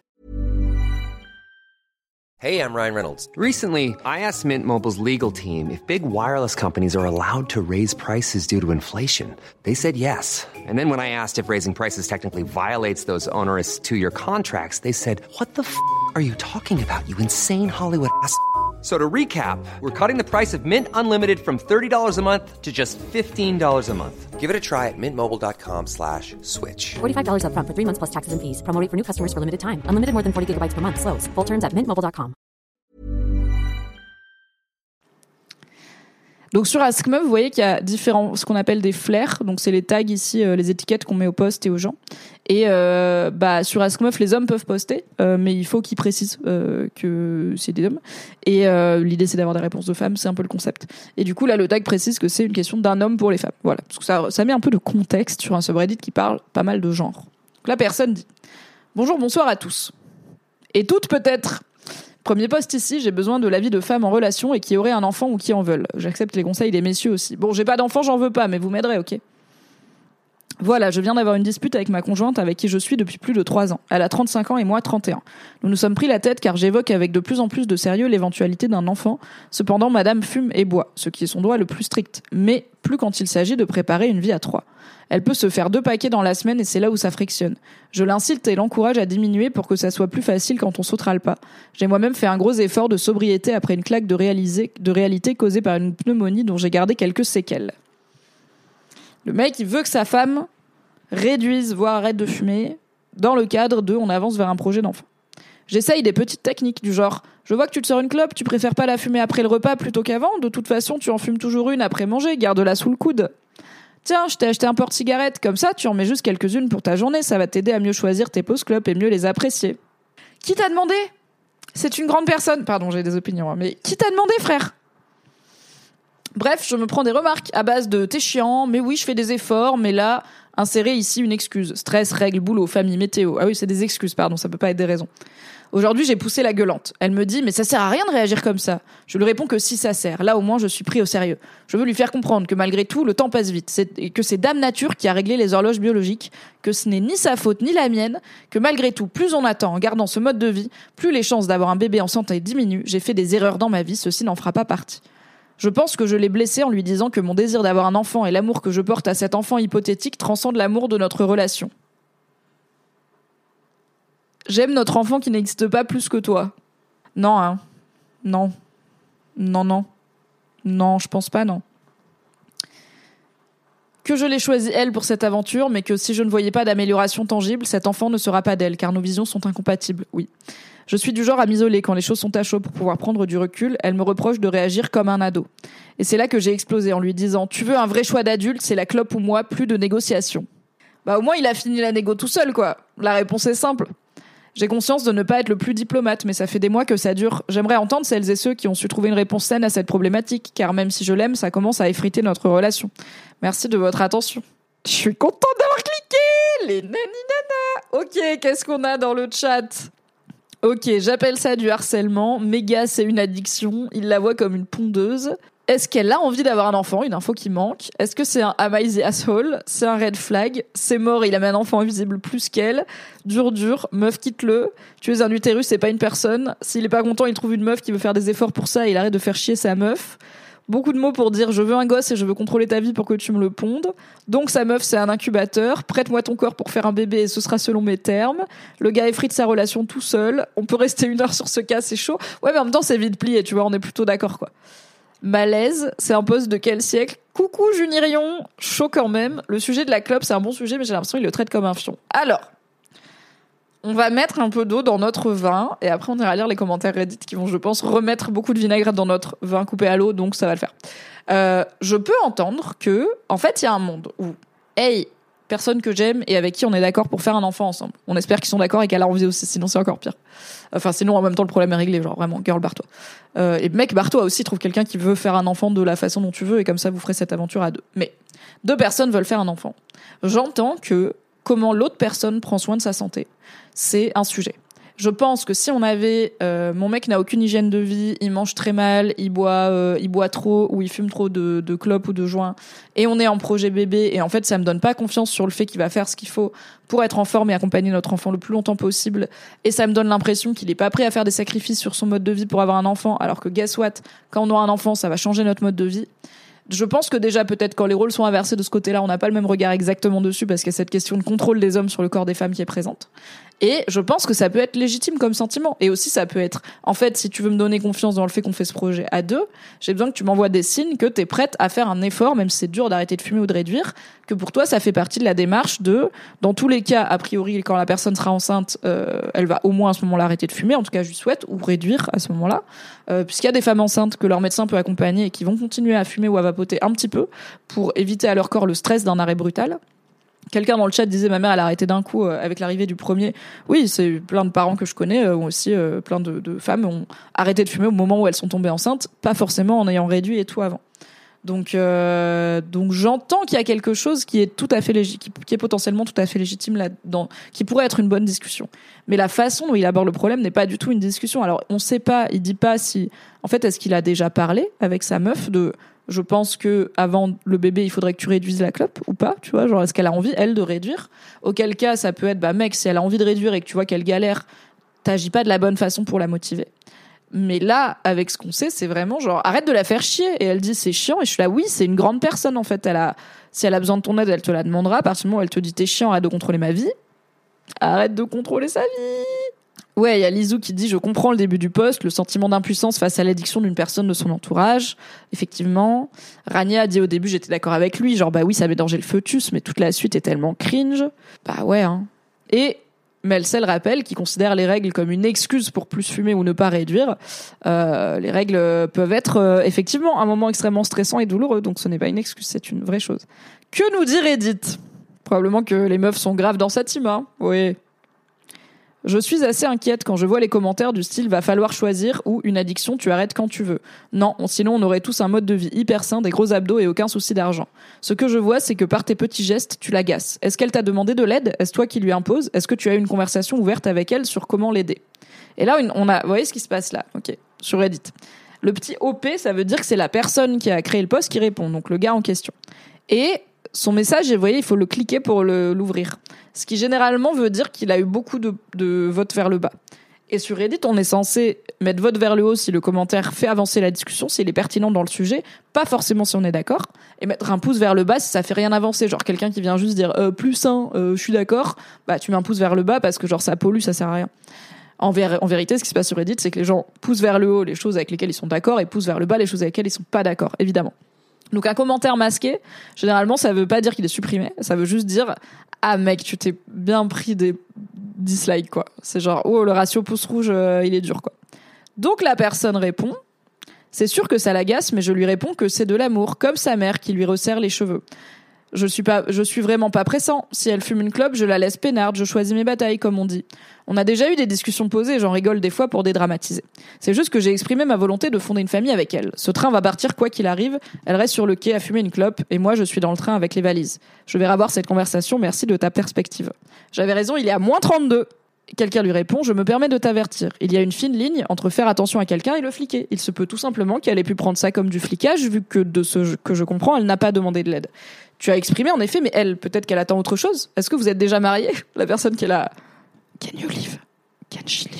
Hey, I'm Ryan Reynolds. Recently, I asked Mint Mobile's legal team if big wireless companies are allowed to raise prices due to inflation. They said yes. And then when I asked if raising prices technically violates those onerous 2-year contracts, they said, what the f*** are you talking about, you insane Hollywood ass f- So to recap, we're cutting the price of Mint Unlimited from $30 a month to just $15 a month. Give it a try at mintmobile.com/switch. $45 up front for 3 months plus taxes and fees. Promo rate for new customers for limited time. Unlimited more than 40 gigabytes per month. Slows full terms at mintmobile.com. Donc sur Ask Meuf, vous voyez qu'il y a différents, ce qu'on appelle des flares. Donc c'est les tags ici, les étiquettes qu'on met au post et aux gens. Et sur Ask Meuf, les hommes peuvent poster, mais il faut qu'ils précisent que c'est des hommes. Et l'idée c'est d'avoir des réponses de femmes, c'est un peu le concept. Et du coup là, le tag précise que c'est une question d'un homme pour les femmes. Voilà, parce que ça met un peu de contexte sur un subreddit qui parle pas mal de genre. Donc la personne dit « Bonjour, bonsoir à tous. Et toutes peut-être. Premier post ici, j'ai besoin de l'avis de femmes en relation et qui auraient un enfant ou qui en veulent. J'accepte les conseils des messieurs aussi. Bon, j'ai pas d'enfant, j'en veux pas, mais vous m'aiderez, ok ? Voilà, je viens d'avoir une dispute avec ma conjointe avec qui je suis depuis plus de 3 ans. Elle a 35 ans et moi 31. Nous nous sommes pris la tête car j'évoque avec de plus en plus de sérieux l'éventualité d'un enfant. Cependant, madame fume et boit, ce qui est son droit le plus strict. Mais plus quand il s'agit de préparer une vie à 3. Elle peut se faire 2 paquets dans la semaine et c'est là où ça frictionne. Je l'incite et l'encourage à diminuer pour que ça soit plus facile quand on sautera le pas. J'ai moi-même fait un gros effort de sobriété après une claque de réalité causée par une pneumonie dont j'ai gardé quelques séquelles. Le mec, il veut que sa femme réduise, voire arrête de fumer, dans le cadre de on avance vers un projet d'enfant. J'essaye des petites techniques du genre je vois que tu te sors une clope, tu préfères pas la fumer après le repas plutôt qu'avant, de toute façon tu en fumes toujours une après manger, garde-la sous le coude. Tiens, je t'ai acheté un porte-cigarette, comme ça tu en mets juste quelques-unes pour ta journée, ça va t'aider à mieux choisir tes pauses clopes et mieux les apprécier. Qui t'a demandé ? C'est une grande personne. Pardon, j'ai des opinions, mais qui t'a demandé, frère ? Bref, je me prends des remarques à base de « t'es chiant, mais oui, je fais des efforts, mais là, insérer ici une excuse. Stress, règles, boulot, famille, météo. » Ah oui, c'est des excuses, pardon, ça peut pas être des raisons. Aujourd'hui, j'ai poussé la gueulante. Elle me dit « mais ça sert à rien de réagir comme ça. » Je lui réponds que si ça sert. Là, au moins, je suis pris au sérieux. Je veux lui faire comprendre que malgré tout, le temps passe vite. Et que c'est Dame Nature qui a réglé les horloges biologiques, que ce n'est ni sa faute ni la mienne, que malgré tout, plus on attend en gardant ce mode de vie, plus les chances d'avoir un bébé en santé diminuent. J'ai fait des erreurs dans ma vie, ceci n'en fera pas partie. Je pense que je l'ai blessée en lui disant que mon désir d'avoir un enfant et l'amour que je porte à cet enfant hypothétique transcendent l'amour de notre relation. J'aime notre enfant qui n'existe pas plus que toi. Non, hein. Non. Non, non. Non, je pense pas, non. Que je l'ai choisie, elle, pour cette aventure, mais que si je ne voyais pas d'amélioration tangible, cet enfant ne sera pas d'elle, car nos visions sont incompatibles, oui. Je suis du genre à m'isoler quand les choses sont à chaud pour pouvoir prendre du recul. Elle me reproche de réagir comme un ado. Et c'est là que j'ai explosé en lui disant « Tu veux un vrai choix d'adulte, c'est la clope ou moi, plus de négociation. » Bah au moins il a fini la négo tout seul, quoi. La réponse est simple. J'ai conscience de ne pas être le plus diplomate, mais ça fait des mois que ça dure. J'aimerais entendre celles et ceux qui ont su trouver une réponse saine à cette problématique, car même si je l'aime, ça commence à effriter notre relation. Merci de votre attention. Je suis contente d'avoir cliqué. Les nani-nana. Ok, qu'est-ce qu'on a dans le chat ? Ok, j'appelle ça du harcèlement. Méga, c'est une addiction. Il la voit comme une pondeuse. Est-ce qu'elle a envie d'avoir un enfant ? Une info qui manque. Est-ce que c'est un am I the asshole ? C'est un red flag. C'est mort, il a même un enfant invisible plus qu'elle. Dur, meuf, quitte-le. Tu es un utérus, c'est pas une personne. S'il est pas content, il trouve une meuf qui veut faire des efforts pour ça et il arrête de faire chier sa meuf. Beaucoup de mots pour dire je veux un gosse et je veux contrôler ta vie pour que tu me le pondes. Donc sa meuf c'est un incubateur. Prête-moi ton corps pour faire un bébé et ce sera selon mes termes. Le gars effrite sa relation tout seul. On peut rester 1 heure sur ce cas, c'est chaud. Ouais mais en même temps c'est vite plié, tu vois, on est plutôt d'accord quoi. Malaise, c'est un post de quel siècle ? Coucou Junirion, chaud quand même. Le sujet de la clope c'est un bon sujet mais j'ai l'impression qu'il le traite comme un fion. Alors, on va mettre un peu d'eau dans notre vin et après on ira lire les commentaires Reddit qui vont, je pense, remettre beaucoup de vinaigre dans notre vin coupé à l'eau, donc ça va le faire. Je peux entendre que, en fait, il y a un monde où, hey, personne que j'aime et avec qui on est d'accord pour faire un enfant ensemble. On espère qu'ils sont d'accord et qu'elle a envie aussi, sinon c'est encore pire. Enfin, sinon, en même temps, le problème est réglé, genre vraiment, girl, barre-toi. Et mec, barre-toi aussi, trouve quelqu'un qui veut faire un enfant de la façon dont tu veux et comme ça, vous ferez cette aventure à 2. Mais 2 personnes veulent faire un enfant. J'entends que comment l'autre personne prend soin de sa santé, c'est un sujet. Je pense que si on avait mon mec n'a aucune hygiène de vie, il mange très mal, il boit trop ou il fume trop de clopes ou de joints et on est en projet bébé et en fait ça me donne pas confiance sur le fait qu'il va faire ce qu'il faut pour être en forme et accompagner notre enfant le plus longtemps possible et ça me donne l'impression qu'il est pas prêt à faire des sacrifices sur son mode de vie pour avoir un enfant alors que guess what, quand on aura un enfant ça va changer notre mode de vie. Je pense que déjà, peut-être, quand les rôles sont inversés de ce côté-là, on n'a pas le même regard exactement dessus parce qu'il y a cette question de contrôle des hommes sur le corps des femmes qui est présente. Et je pense que ça peut être légitime comme sentiment. Et aussi, ça peut être, en fait, si tu veux me donner confiance dans le fait qu'on fait ce projet à deux, j'ai besoin que tu m'envoies des signes que t'es prête à faire un effort, même si c'est dur d'arrêter de fumer ou de réduire, que pour toi, ça fait partie de la démarche de, dans tous les cas, a priori, quand la personne sera enceinte, elle va au moins à ce moment-là arrêter de fumer, en tout cas, je lui souhaite, ou réduire à ce moment-là, puisqu'il y a des femmes enceintes que leur médecin peut accompagner et qui vont continuer à fumer ou à vapoter un petit peu pour éviter à leur corps le stress d'un arrêt brutal. Quelqu'un dans le chat disait ma mère elle a arrêté d'un coup avec l'arrivée du premier. Oui, c'est plein de parents que je connais ou aussi plein de femmes ont arrêté de fumer au moment où elles sont tombées enceintes, pas forcément en ayant réduit et tout avant. Donc j'entends qu'il y a quelque chose qui est tout à fait qui est potentiellement tout à fait légitime là-dedans, qui pourrait être une bonne discussion. Mais la façon dont il aborde le problème n'est pas du tout une discussion. Alors on sait pas, il dit pas si en fait est-ce qu'il a déjà parlé avec sa meuf de je pense que avant le bébé, il faudrait que tu réduises la clope ou pas, tu vois, genre est-ce qu'elle a envie elle de réduire? Auquel cas ça peut être bah mec, si elle a envie de réduire et que tu vois qu'elle galère, t'agis pas de la bonne façon pour la motiver. Mais là, avec ce qu'on sait, c'est vraiment genre arrête de la faire chier. Et elle dit c'est chiant. Et je suis là oui, c'est une grande personne en fait. Si elle a besoin de ton aide, elle te la demandera. À partir du moment où elle te dit t'es chiant, arrête de contrôler ma vie. Arrête de contrôler sa vie. Ouais, il y a Lizou qui dit je comprends le début du post, le sentiment d'impuissance face à l'addiction d'une personne de son entourage. Effectivement. Rania a dit au début j'étais d'accord avec lui, genre bah oui ça met danger le fœtus, mais toute la suite est tellement cringe. Bah ouais hein. Et Melcel rappelle qu'il considère les règles comme une excuse pour plus fumer ou ne pas réduire. Les règles peuvent être effectivement un moment extrêmement stressant et douloureux, donc ce n'est pas une excuse, c'est une vraie chose. Que nous dit Reddit ? Probablement que les meufs sont graves dans sa team, hein. Oui. Je suis assez inquiète quand je vois les commentaires du style « va falloir choisir » ou « une addiction, tu arrêtes quand tu veux ». Non, sinon on aurait tous un mode de vie hyper sain, des gros abdos et aucun souci d'argent. Ce que je vois, c'est que par tes petits gestes, tu l'agaces. Est-ce qu'elle t'a demandé de l'aide ? Est-ce toi qui lui imposes ? Est-ce que tu as eu une conversation ouverte avec elle sur comment l'aider ? Et là, vous voyez ce qui se passe là, ok, sur Reddit. Le petit OP, ça veut dire que c'est la personne qui a créé le post qui répond, donc le gars en question. Et son message, vous voyez, il faut le cliquer pour l'ouvrir. Ce qui généralement veut dire qu'il a eu beaucoup de votes vers le bas. Et sur Reddit, on est censé mettre vote vers le haut si le commentaire fait avancer la discussion, s'il est pertinent dans le sujet, pas forcément si on est d'accord, et mettre un pouce vers le bas si ça fait rien avancer. Genre quelqu'un qui vient juste dire plus sain, je suis d'accord, bah tu mets un pouce vers le bas parce que genre ça pollue, ça sert à rien. En vérité, ce qui se passe sur Reddit, c'est que les gens poussent vers le haut les choses avec lesquelles ils sont d'accord et poussent vers le bas les choses avec lesquelles ils sont pas d'accord, évidemment. Donc un commentaire masqué, généralement ça veut pas dire qu'il est supprimé, ça veut juste dire ah mec tu t'es bien pris des dislikes quoi. C'est genre oh le ratio pouce rouge il est dur quoi. Donc la personne répond c'est sûr que ça l'agace mais je lui réponds que c'est de l'amour comme sa mère qui lui resserre les cheveux. Je suis vraiment pas pressant. Si elle fume une clope, je la laisse peinarde, je choisis mes batailles, comme on dit. On a déjà eu des discussions posées, j'en rigole des fois pour dédramatiser. C'est juste que j'ai exprimé ma volonté de fonder une famille avec elle. Ce train va partir quoi qu'il arrive, elle reste sur le quai à fumer une clope, et moi je suis dans le train avec les valises. Je vais revoir cette conversation, merci de ta perspective. J'avais raison, il est à -32. Quelqu'un lui répond, je me permets de t'avertir. Il y a une fine ligne entre faire attention à quelqu'un et le fliquer. Il se peut tout simplement qu'elle ait pu prendre ça comme du flicage, vu que de ce que je comprends, elle n'a pas demandé de l'aide. Tu as exprimé en effet, mais elle, peut-être qu'elle attend autre chose. Est-ce que vous êtes déjà mariés ? La personne qui est là. Can you live ? Can she live ?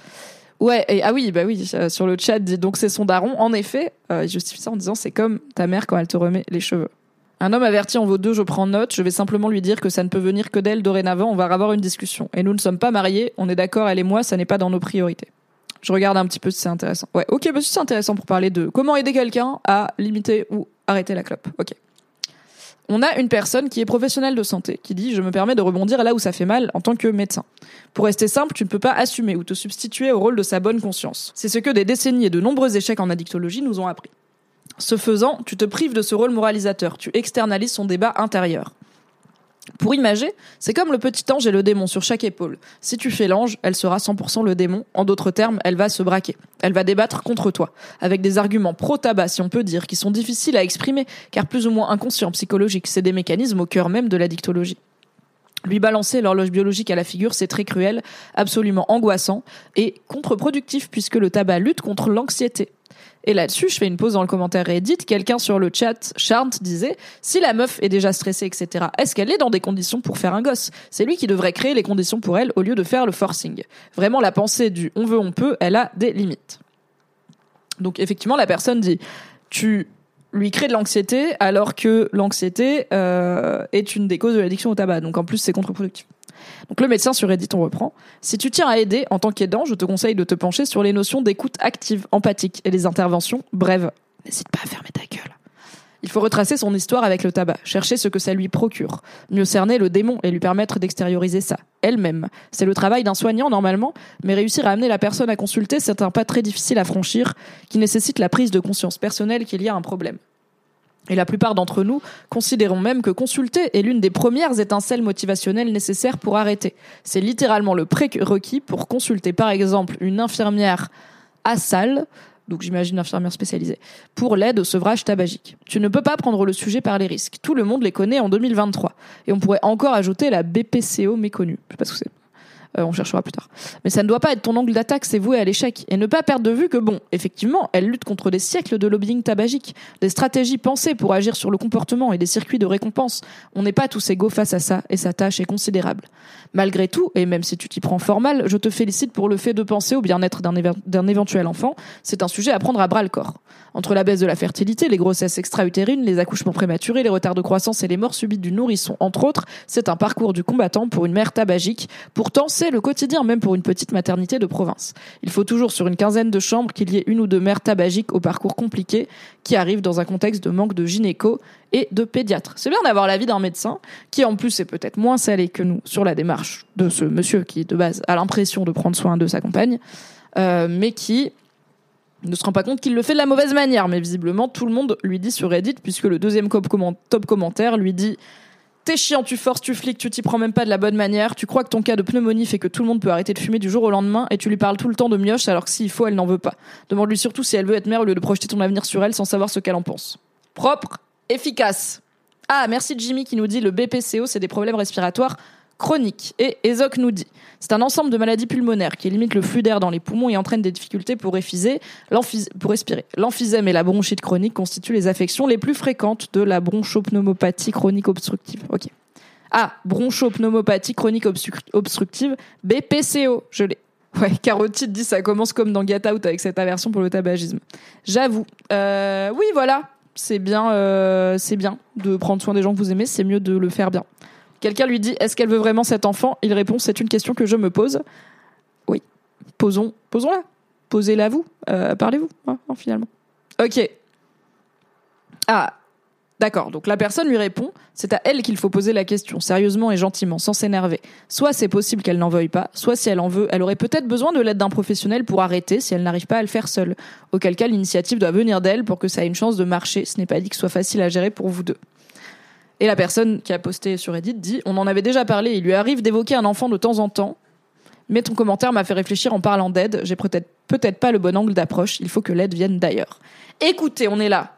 Ouais, et, ah oui, bah oui, sur le chat, dit donc c'est son daron. En effet, il justifie ça en disant c'est comme ta mère quand elle te remet les cheveux. Un homme averti en vaut deux, je prends note, je vais simplement lui dire que ça ne peut venir que d'elle dorénavant, on va avoir une discussion. Et nous ne sommes pas mariés, on est d'accord, elle et moi, ça n'est pas dans nos priorités. Je regarde un petit peu si c'est intéressant. Ouais, ok, bah si c'est intéressant pour parler de comment aider quelqu'un à limiter ou arrêter la clope. Ok. On a une personne qui est professionnelle de santé, qui dit « Je me permets de rebondir là où ça fait mal en tant que médecin. Pour rester simple, tu ne peux pas assumer ou te substituer au rôle de sa bonne conscience. C'est ce que des décennies et de nombreux échecs en addictologie nous ont appris. Ce faisant, tu te prives de ce rôle moralisateur, tu externalises son débat intérieur. Pour imager, c'est comme le petit ange et le démon sur chaque épaule. Si tu fais l'ange, elle sera 100% le démon. En d'autres termes, elle va se braquer. Elle va débattre contre toi, avec des arguments pro-tabac, si on peut dire, qui sont difficiles à exprimer, car plus ou moins inconscients psychologiques. C'est des mécanismes au cœur même de l'addictologie. Lui balancer l'horloge biologique à la figure, c'est très cruel, absolument angoissant et contre-productif, puisque le tabac lutte contre l'anxiété. Et là-dessus, je fais une pause dans le commentaire Reddit. Quelqu'un sur le chat, Charnt, disait « Si la meuf est déjà stressée, etc., est-ce qu'elle est dans des conditions pour faire un gosse ? C'est lui qui devrait créer les conditions pour elle au lieu de faire le forcing. Vraiment, la pensée du « on veut, on peut », elle a des limites. » Donc effectivement, la personne dit « Tu lui crées de l'anxiété alors que l'anxiété est une des causes de l'addiction au tabac. Donc en plus, c'est contre-productif. » Donc le médecin sur Reddit, on reprend. Si tu tiens à aider en tant qu'aidant, je te conseille de te pencher sur les notions d'écoute active, empathique et les interventions brèves. N'hésite pas à fermer ta gueule. Il faut retracer son histoire avec le tabac, chercher ce que ça lui procure, mieux cerner le démon et lui permettre d'extérioriser ça, elle-même. C'est le travail d'un soignant normalement, mais réussir à amener la personne à consulter, c'est un pas très difficile à franchir, qui nécessite la prise de conscience personnelle qu'il y a un problème. Et la plupart d'entre nous considérons même que consulter est l'une des premières étincelles motivationnelles nécessaires pour arrêter. C'est littéralement le prérequis pour consulter par exemple une infirmière à salle, donc j'imagine infirmière spécialisée, pour l'aide au sevrage tabagique. Tu ne peux pas prendre le sujet par les risques. Tout le monde les connaît en 2023. Et on pourrait encore ajouter la BPCO méconnue. Je sais pas ce que c'est. On cherchera plus tard. Mais ça ne doit pas être ton angle d'attaque, c'est voué à l'échec. Et ne pas perdre de vue que bon, effectivement, elle lutte contre des siècles de lobbying tabagique, des stratégies pensées pour agir sur le comportement et des circuits de récompense. On n'est pas tous égaux face à ça, et sa tâche est considérable. Malgré tout, et même si tu t'y prends fort mal, je te félicite pour le fait de penser au bien-être d'un éventuel enfant. C'est un sujet à prendre à bras le corps. Entre la baisse de la fertilité, les grossesses extra-utérines, les accouchements prématurés, les retards de croissance et les morts subites du nourrisson, entre autres, c'est un parcours du combattant pour une mère tabagique. Pourtant, c'est le quotidien, même pour une petite maternité de province. Il faut toujours sur une quinzaine de chambres qu'il y ait une ou deux mères tabagiques au parcours compliqué qui arrivent dans un contexte de manque de gynéco et de pédiatre. C'est bien d'avoir l'avis d'un médecin qui, en plus, est peut-être moins salé que nous sur la démarche de ce monsieur qui, de base, a l'impression de prendre soin de sa compagne, mais qui ne se rend pas compte qu'il le fait de la mauvaise manière. Mais visiblement, tout le monde lui dit sur Reddit, puisque le deuxième top commentaire lui dit « T'es chiant, tu forces, tu fliques, tu t'y prends même pas de la bonne manière, tu crois que ton cas de pneumonie fait que tout le monde peut arrêter de fumer du jour au lendemain et tu lui parles tout le temps de mioche alors que s'il faut, elle n'en veut pas. Demande-lui surtout si elle veut être mère au lieu de projeter ton avenir sur elle sans savoir ce qu'elle en pense. » Propre, efficace. Ah, merci Jimmy qui nous dit le BPCO, c'est des problèmes respiratoires chroniques. Et Ezoc nous dit c'est un ensemble de maladies pulmonaires qui limitent le flux d'air dans les poumons et entraînent des difficultés pour respirer. L'emphysème et la bronchite chronique constituent les affections les plus fréquentes de la bronchopneumopathie chronique obstructive. Ok. Ah, bronchopneumopathie chronique obstructive, BPCO, je l'ai. Ouais, Carotide dit ça commence comme dans Get Out avec cette aversion pour le tabagisme. J'avoue. Oui, voilà. C'est bien de prendre soin des gens que vous aimez, c'est mieux de le faire bien. Quelqu'un lui dit, est-ce qu'elle veut vraiment cet enfant ? Il répond, c'est une question que je me pose. Oui, posons-la. Posez-la vous, parlez-vous, hein, finalement. Ok. Ah, d'accord, donc la personne lui répond, c'est à elle qu'il faut poser la question, sérieusement et gentiment, sans s'énerver. Soit c'est possible qu'elle n'en veuille pas, soit si elle en veut, elle aurait peut-être besoin de l'aide d'un professionnel pour arrêter si elle n'arrive pas à le faire seule. Auquel cas, l'initiative doit venir d'elle pour que ça ait une chance de marcher. Ce n'est pas dit que ce soit facile à gérer pour vous deux. Et la personne qui a posté sur Reddit dit « On en avait déjà parlé, il lui arrive d'évoquer un enfant de temps en temps, mais ton commentaire m'a fait réfléchir en parlant d'aide. J'ai peut-être pas le bon angle d'approche, il faut que l'aide vienne d'ailleurs. » Écoutez, on est là.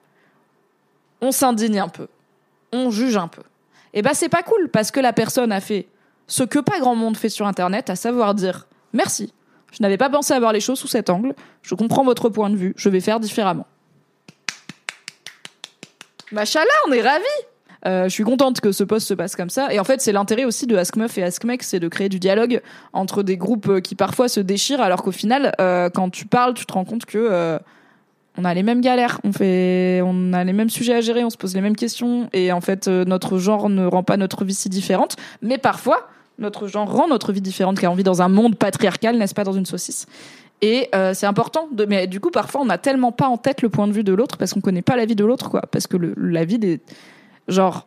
On s'indigne un peu. On juge un peu. Et ben c'est pas cool, parce que la personne a fait ce que pas grand monde fait sur Internet, à savoir dire « Merci, je n'avais pas pensé à voir les choses sous cet angle, je comprends votre point de vue, je vais faire différemment. » Machallah, on est ravis. Je suis contente que ce post se passe comme ça. Et en fait, c'est l'intérêt aussi de Ask Meuf et Ask Mec, c'est de créer du dialogue entre des groupes qui parfois se déchirent, alors qu'au final, quand tu parles, tu te rends compte que on a les mêmes galères, on a les mêmes sujets à gérer, on se pose les mêmes questions. Et en fait, notre genre ne rend pas notre vie si différente. Mais parfois, notre genre rend notre vie différente, car on vit dans un monde patriarcal, n'est-ce pas, dans une saucisse. Et c'est important. Mais du coup, parfois, on n'a tellement pas en tête le point de vue de l'autre, parce qu'on connaît pas la vie de l'autre, quoi. Parce que la vie des... Genre,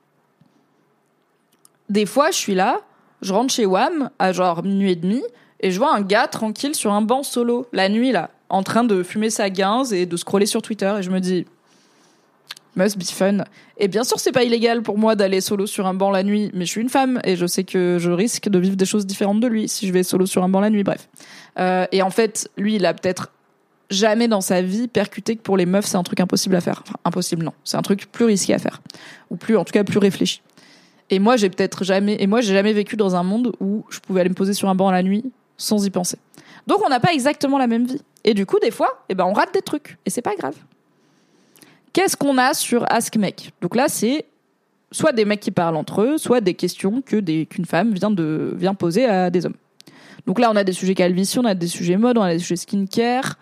des fois, je suis là, je rentre chez WAM à genre minuit et demi, et je vois un gars tranquille sur un banc solo, la nuit, là, en train de fumer sa guinze et de scroller sur Twitter, et je me dis, must be fun. Et bien sûr, c'est pas illégal pour moi d'aller solo sur un banc la nuit, mais je suis une femme, et je sais que je risque de vivre des choses différentes de lui si je vais solo sur un banc la nuit, bref. Et en fait, lui, il a peut-être jamais dans sa vie percuté que pour les meufs c'est un truc impossible à faire. Enfin, impossible non, c'est un truc plus risqué à faire, ou plus, en tout cas plus réfléchi. Et moi j'ai jamais vécu dans un monde où je pouvais aller me poser sur un banc la nuit sans y penser. Donc on n'a pas exactement la même vie. Et du coup des fois, on rate des trucs et c'est pas grave. Qu'est-ce qu'on a sur Ask Mec ? Donc là c'est soit des mecs qui parlent entre eux, soit des questions qu'une femme vient poser à des hommes. Donc là on a des sujets calvitie, on a des sujets mode, on a des sujets skincare.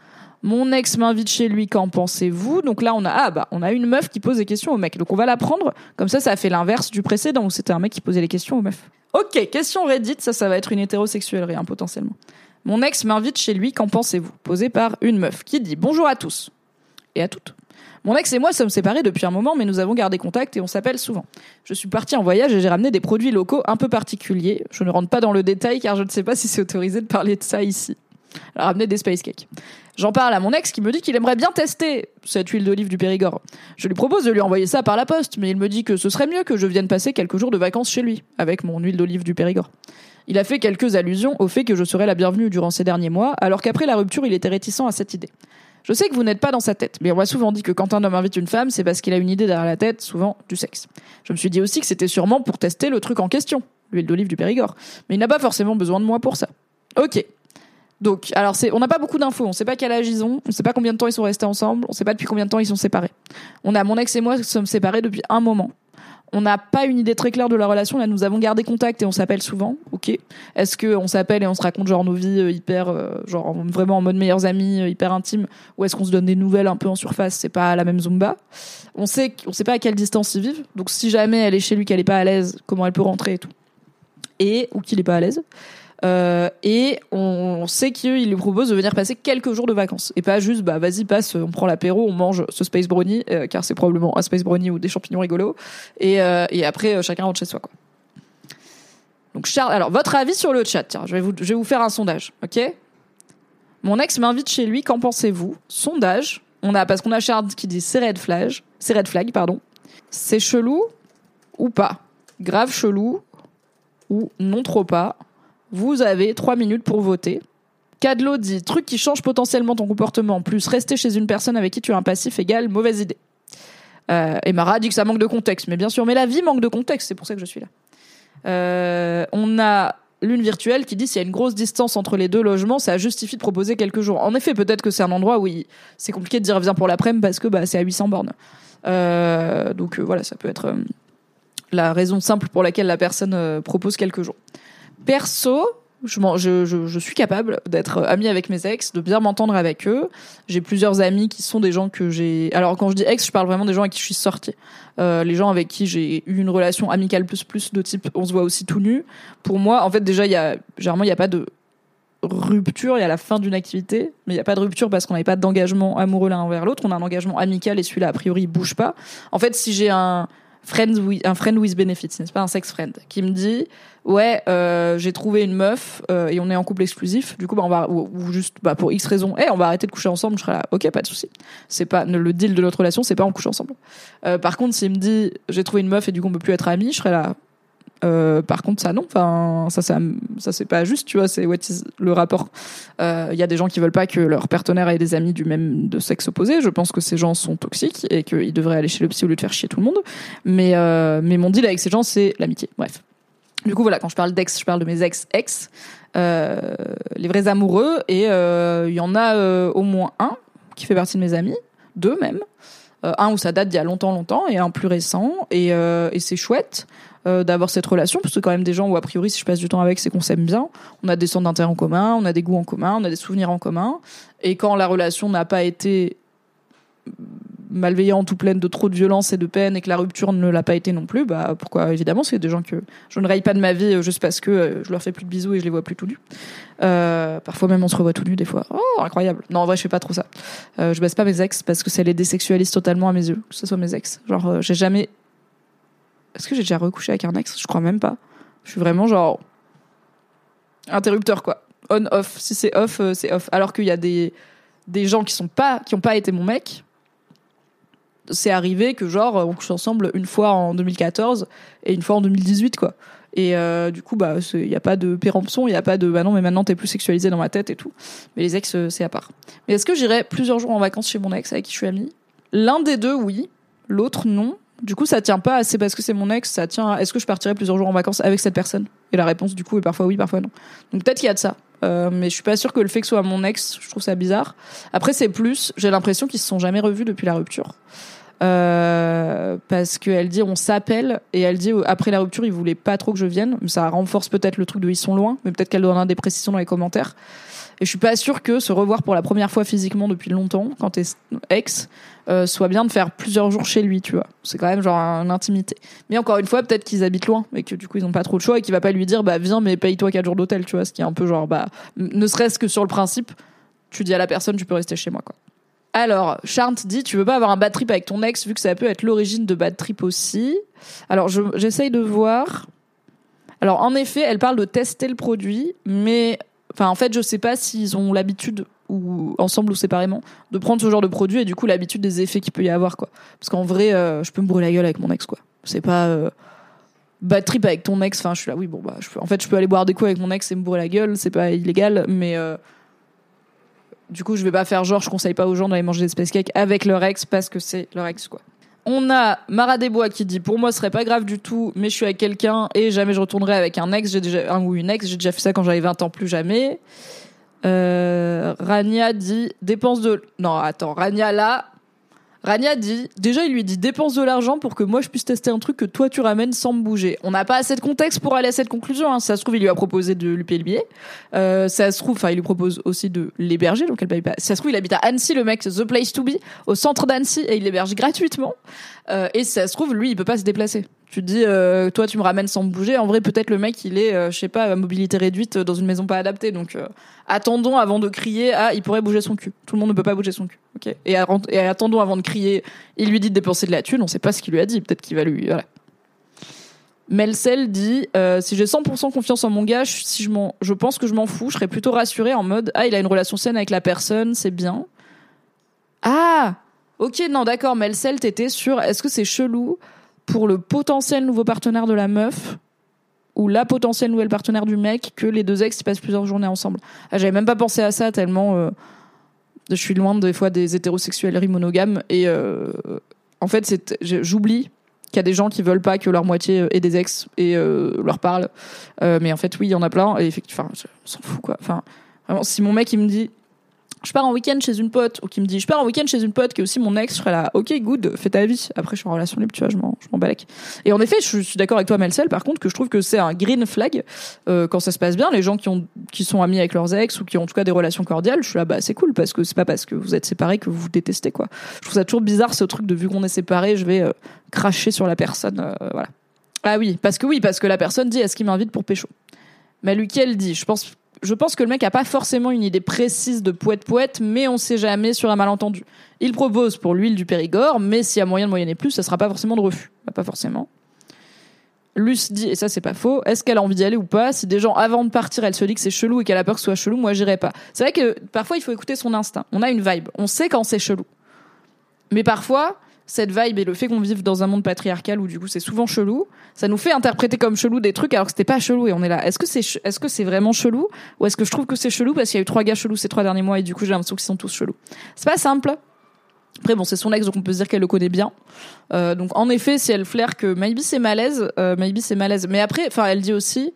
Mon ex m'invite chez lui, qu'en pensez-vous? Donc là, on a une meuf qui pose des questions au mec. Donc on va la prendre. Comme ça a fait l'inverse du précédent où c'était un mec qui posait les questions aux meufs. Ok, question Reddit, ça va être une hétérosexuelle, rien, potentiellement. Mon ex m'invite chez lui, qu'en pensez-vous? Posé par une meuf qui dit « Bonjour à tous et à toutes. Mon ex et moi sommes séparés depuis un moment, mais nous avons gardé contact et on s'appelle souvent. Je suis partie en voyage et j'ai ramené des produits locaux un peu particuliers. Je ne rentre pas dans le détail car je ne sais pas si c'est autorisé de parler de ça ici. Elle a ramené des space cakes. J'en parle à mon ex qui me dit qu'il aimerait bien tester cette huile d'olive du Périgord. Je lui propose de lui envoyer ça par la poste, mais il me dit que ce serait mieux que je vienne passer quelques jours de vacances chez lui, avec mon huile d'olive du Périgord. Il a fait quelques allusions au fait que je serais la bienvenue durant ces derniers mois, alors qu'après la rupture, il était réticent à cette idée. Je sais que vous n'êtes pas dans sa tête, mais on m'a souvent dit que quand un homme invite une femme, c'est parce qu'il a une idée derrière la tête, souvent du sexe. Je me suis dit aussi que c'était sûrement pour tester le truc en question, l'huile d'olive du Périgord. Mais il n'a pas forcément besoin de moi pour ça. Ok. Donc, alors on n'a pas beaucoup d'infos, on sait pas quel âge ils ont, on sait pas combien de temps ils sont restés ensemble, on sait pas depuis combien de temps ils sont séparés. Mon ex et moi sommes séparés depuis un moment. On n'a pas une idée très claire de la relation, là nous avons gardé contact et on s'appelle souvent, ok. Est-ce qu'on s'appelle et on se raconte genre nos vies hyper, genre vraiment en mode meilleurs amis, hyper intimes, ou est-ce qu'on se donne des nouvelles un peu en surface, c'est pas la même Zumba. On sait pas à quelle distance ils vivent, donc si jamais elle est chez lui, qu'elle est pas à l'aise, comment elle peut rentrer et tout. Ou qu'il est pas à l'aise. Et on sait qu'il lui propose de venir passer quelques jours de vacances et pas juste vas-y passe, on prend l'apéro, on mange ce space brownie car c'est probablement un space brownie ou des champignons rigolos et après chacun rentre chez soi quoi. Donc Charles, alors votre avis sur le chat, tiens, je vais vous faire un sondage, ok? Mon ex m'invite chez lui, qu'en pensez-vous? Sondage, parce qu'on a Charles qui dit c'est red flag, c'est chelou ou pas, grave chelou ou non trop pas. Vous avez 3 minutes pour voter. Cadlo dit « Truc qui change potentiellement ton comportement, plus rester chez une personne avec qui tu as un passif égale mauvaise idée. » Et Mara dit que ça manque de contexte. Mais bien sûr, mais la vie manque de contexte, c'est pour ça que je suis là. On a Lune Virtuelle qui dit « S'il y a une grosse distance entre les deux logements, ça justifie de proposer quelques jours. » En effet, peut-être que c'est un endroit où c'est compliqué de dire « Viens pour l'après-midi » parce que c'est à 800 bornes. Donc voilà, ça peut être la raison simple pour laquelle la personne propose quelques jours. Perso, je suis capable d'être amie avec mes ex, de bien m'entendre avec eux. J'ai plusieurs amis qui sont des gens que j'ai... Alors quand je dis ex, je parle vraiment des gens avec qui je suis sortie. Les gens avec qui j'ai eu une relation amicale plus de type on se voit aussi tout nu. Pour moi, en fait, déjà, généralement, il n'y a pas de rupture, il y a la fin d'une activité, mais il n'y a pas de rupture parce qu'on n'avait pas d'engagement amoureux l'un envers l'autre. On a un engagement amical et celui-là, a priori, il bouge pas. En fait, si j'ai un friend with benefits, n'est-ce pas, un sex friend, qui me dit ouais, j'ai trouvé une meuf et on est en couple exclusif, du coup on va ou juste pour X raison, on va arrêter de coucher ensemble, je serai là, ok, pas de souci. C'est pas le deal de notre relation, c'est pas on couche ensemble. Par contre, s'il me dit j'ai trouvé une meuf et du coup on peut plus être amis, je serai là. Par contre ça non, enfin ça c'est pas juste, tu vois, c'est what is le rapport. Il y a des gens qui veulent pas que leur partenaire ait des amis de sexe opposé. Je pense que ces gens sont toxiques et qu'ils devraient aller chez le psy au lieu de faire chier tout le monde. Mais mon deal avec ces gens, c'est l'amitié. Bref. Du coup voilà, quand je parle d'ex, je parle de mes ex, les vrais amoureux, et il y en a au moins un qui fait partie de mes amis, 2 même. Un où ça date d'il y a longtemps et un plus récent, et c'est chouette d'avoir cette relation, parce que quand même des gens où a priori si je passe du temps avec c'est qu'on s'aime bien, on a des centres d'intérêt en commun, on a des goûts en commun, on a des souvenirs en commun, et quand la relation n'a pas été malveillante ou pleine de trop de violence et de peine et que la rupture ne l'a pas été non plus, pourquoi évidemment, c'est des gens que je ne raye pas de ma vie juste parce que je leur fais plus de bisous et je les vois plus tout nus. Parfois même on se revoit tout nus des fois. Oh, incroyable. Non, en vrai je fais pas trop ça. Je baisse pas mes ex parce que ça les désexualise totalement à mes yeux, que ce soit mes ex. Genre j'ai jamais... Est-ce que j'ai déjà recouché avec un ex? Je crois même pas. Je suis vraiment genre interrupteur quoi. On off. Si c'est off, c'est off. Alors qu'il y a des gens qui ont pas été mon mec. C'est arrivé que genre on couche ensemble une fois en 2014 et une fois en 2018 quoi. Et du coup il y a pas de péremption, il y a pas de non mais maintenant t'es plus sexualisé dans ma tête et tout. Mais les ex c'est à part. Mais est-ce que j'irais plusieurs jours en vacances chez mon ex avec qui je suis amie? L'un des deux oui, l'autre non. Du coup, ça tient pas assez parce que c'est mon ex, ça tient à est-ce que je partirais plusieurs jours en vacances avec cette personne? Et la réponse, du coup, est parfois oui, parfois non. Donc peut-être qu'il y a de ça. Mais je suis pas sûre que le fait que ce soit mon ex, je trouve ça bizarre. Après, c'est plus, j'ai l'impression qu'ils se sont jamais revus depuis la rupture. parce qu'elle dit on s'appelle et elle dit après la rupture il voulait pas trop que je vienne. Ça renforce peut-être le truc de ils sont loin, mais peut-être qu'elle donnera des précisions dans les commentaires. Et je suis pas sûre que se revoir pour la première fois physiquement depuis longtemps, quand t'es ex, soit bien de faire plusieurs jours chez lui, tu vois. C'est quand même genre une intimité. Mais encore une fois, peut-être qu'ils habitent loin et que du coup ils ont pas trop de choix et qu'il va pas lui dire bah viens mais paye-toi 4 jours d'hôtel, tu vois. Ce qui est un peu genre bah ne serait-ce que sur le principe, tu dis à la personne tu peux rester chez moi quoi. Alors, Charnt dit tu veux pas avoir un bad trip avec ton ex vu que ça peut être l'origine de bad trip aussi. Alors j'essaye de voir. Alors en effet, elle parle de tester le produit, mais enfin, en fait, je sais pas s'ils ont l'habitude, ou ensemble ou séparément, de prendre ce genre de produit et du coup l'habitude des effets qu'il peut y avoir, quoi. Parce qu'en vrai, je peux me brûler la gueule avec mon ex, quoi. C'est pas bad trip avec ton ex. Enfin, je suis là, oui, bon, bah, je peux aller boire des coups avec mon ex et me brûler la gueule, c'est pas illégal, mais du coup, je vais pas faire genre, je conseille pas aux gens d'aller manger des space cakes avec leur ex parce que c'est leur ex, quoi. On a Mara Desbois qui dit pour moi ce serait pas grave du tout mais je suis avec quelqu'un et jamais je retournerai avec un ex, ou une ex, j'ai déjà fait ça quand j'avais 20 ans, plus jamais. Rania dit Rania dit déjà il lui dit dépense de l'argent pour que moi je puisse tester un truc que toi tu ramènes sans me bouger. On n'a pas assez de contexte pour aller à cette conclusion, hein. Ça se trouve il lui a proposé de lui payer le billet, ça se trouve il lui propose aussi de l'héberger donc elle paye pas. Ça se trouve il habite à Annecy le mec, the place to be, au centre d'Annecy et il l'héberge gratuitement, et ça se trouve lui il peut pas se déplacer. Tu te dis toi tu me ramènes sans me bouger, en vrai peut-être le mec il est je sais pas à mobilité réduite dans une maison pas adaptée, donc attendons avant de crier il pourrait bouger son cul. Tout le monde ne peut pas bouger son cul, ok, et attendons avant de crier il lui dit de dépenser de la thune, on sait pas ce qu'il lui a dit, peut-être qu'il va lui voilà. Melcel dit si j'ai 100% confiance en mon gars, je pense que je m'en fous, je serais plutôt rassurée en mode il a une relation saine avec la personne, c'est bien. Ok, non d'accord, Melcel t'étais sur est-ce que c'est chelou pour le potentiel nouveau partenaire de la meuf ou la potentielle nouvelle partenaire du mec que les deux ex ils passent plusieurs journées ensemble. J'avais même pas pensé à ça tellement je suis loin des fois des hétérosexuels monogames et en fait j'oublie qu'il y a des gens qui veulent pas que leur moitié ait des ex et leur parle, mais en fait oui il y en a plein et effectivement on s'en fout quoi. Enfin vraiment si mon mec il me dit je pars en week-end chez une pote, ou qui me dit je pars en week-end chez une pote qui est aussi mon ex, je serais là ok good, fais ta vie. Après je suis en relation libre, tu vois, je m'en balèque. Et en effet je suis d'accord avec toi Melcel par contre que je trouve que c'est un green flag quand ça se passe bien, les gens qui sont amis avec leurs ex ou qui ont en tout cas des relations cordiales, je suis là c'est cool parce que c'est pas parce que vous êtes séparés que vous vous détestez quoi. Je trouve ça toujours bizarre ce truc de vu qu'on est séparés je vais cracher sur la personne, voilà. Parce que la personne dit est-ce qu'il m'invite pour pécho. Mais Lucie elle dit je pense que le mec a pas forcément une idée précise de poète, mais on sait jamais sur un malentendu. Il propose pour l'huile du Périgord, mais s'il y a moyen de moyenner plus, ça sera pas forcément de refus. Pas forcément. Luce dit, et ça c'est pas faux, est-ce qu'elle a envie d'y aller ou pas? Si des gens, avant de partir, elle se dit que c'est chelou et qu'elle a peur que ce soit chelou, moi j'irai pas. C'est vrai que parfois il faut écouter son instinct. On a une vibe. On sait quand c'est chelou. Mais parfois, cette vibe et le fait qu'on vive dans un monde patriarcal où du coup c'est souvent chelou, ça nous fait interpréter comme chelou des trucs alors que c'était pas chelou et on est là. Est-ce que c'est vraiment chelou ou est-ce que je trouve que c'est chelou parce qu'il y a eu 3 gars chelous ces 3 derniers mois et du coup j'ai l'impression qu'ils sont tous chelous. C'est pas simple. Après bon c'est son ex donc on peut se dire qu'elle le connaît bien. Donc en effet si elle flaire que maybe c'est malaise. Mais après enfin elle dit aussi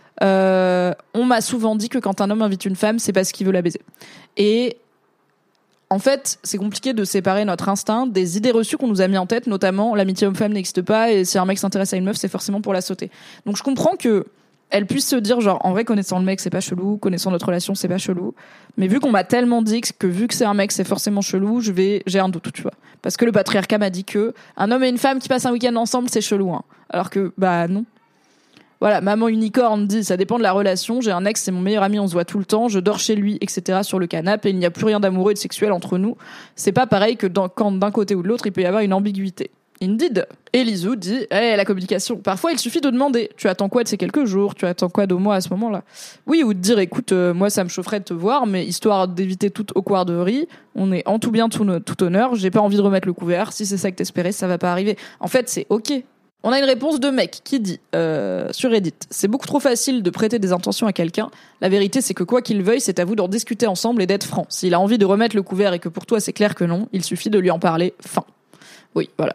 on m'a souvent dit que quand un homme invite une femme c'est parce qu'il veut la baiser. Et en fait, c'est compliqué de séparer notre instinct des idées reçues qu'on nous a mis en tête, notamment l'amitié homme-femme n'existe pas et si un mec s'intéresse à une meuf, c'est forcément pour la sauter. Donc je comprends que elle puisse se dire genre en vrai connaissant le mec c'est pas chelou, connaissant notre relation c'est pas chelou, mais vu qu'on m'a tellement dit que vu que c'est un mec c'est forcément chelou, j'ai un doute, tu vois. Parce que le patriarcat m'a dit que un homme et une femme qui passent un week-end ensemble c'est chelou, hein. Alors que bah non. Voilà, maman unicorne dit, ça dépend de la relation, j'ai un ex, c'est mon meilleur ami, on se voit tout le temps, je dors chez lui, etc. sur le canapé, et il n'y a plus rien d'amoureux et de sexuel entre nous. C'est pas pareil que quand d'un côté ou de l'autre, il peut y avoir une ambiguïté. Indeed. Elisou dit, la communication. Parfois, il suffit de demander, tu attends quoi de ces quelques jours, tu attends quoi de moi à ce moment-là? Oui, ou de dire, écoute, moi ça me chaufferait de te voir, mais histoire d'éviter toute awkwarderie, on est en tout bien, tout honneur, j'ai pas envie de remettre le couvert, si c'est ça que t'espérais, ça va pas arriver. En fait, c'est ok. On a une réponse de mec qui dit sur Reddit, c'est beaucoup trop facile de prêter des intentions à quelqu'un. La vérité, c'est que quoi qu'il veuille, c'est à vous d'en discuter ensemble et d'être franc. S'il a envie de remettre le couvert et que pour toi c'est clair que non, il suffit de lui en parler. Fin. Oui, voilà.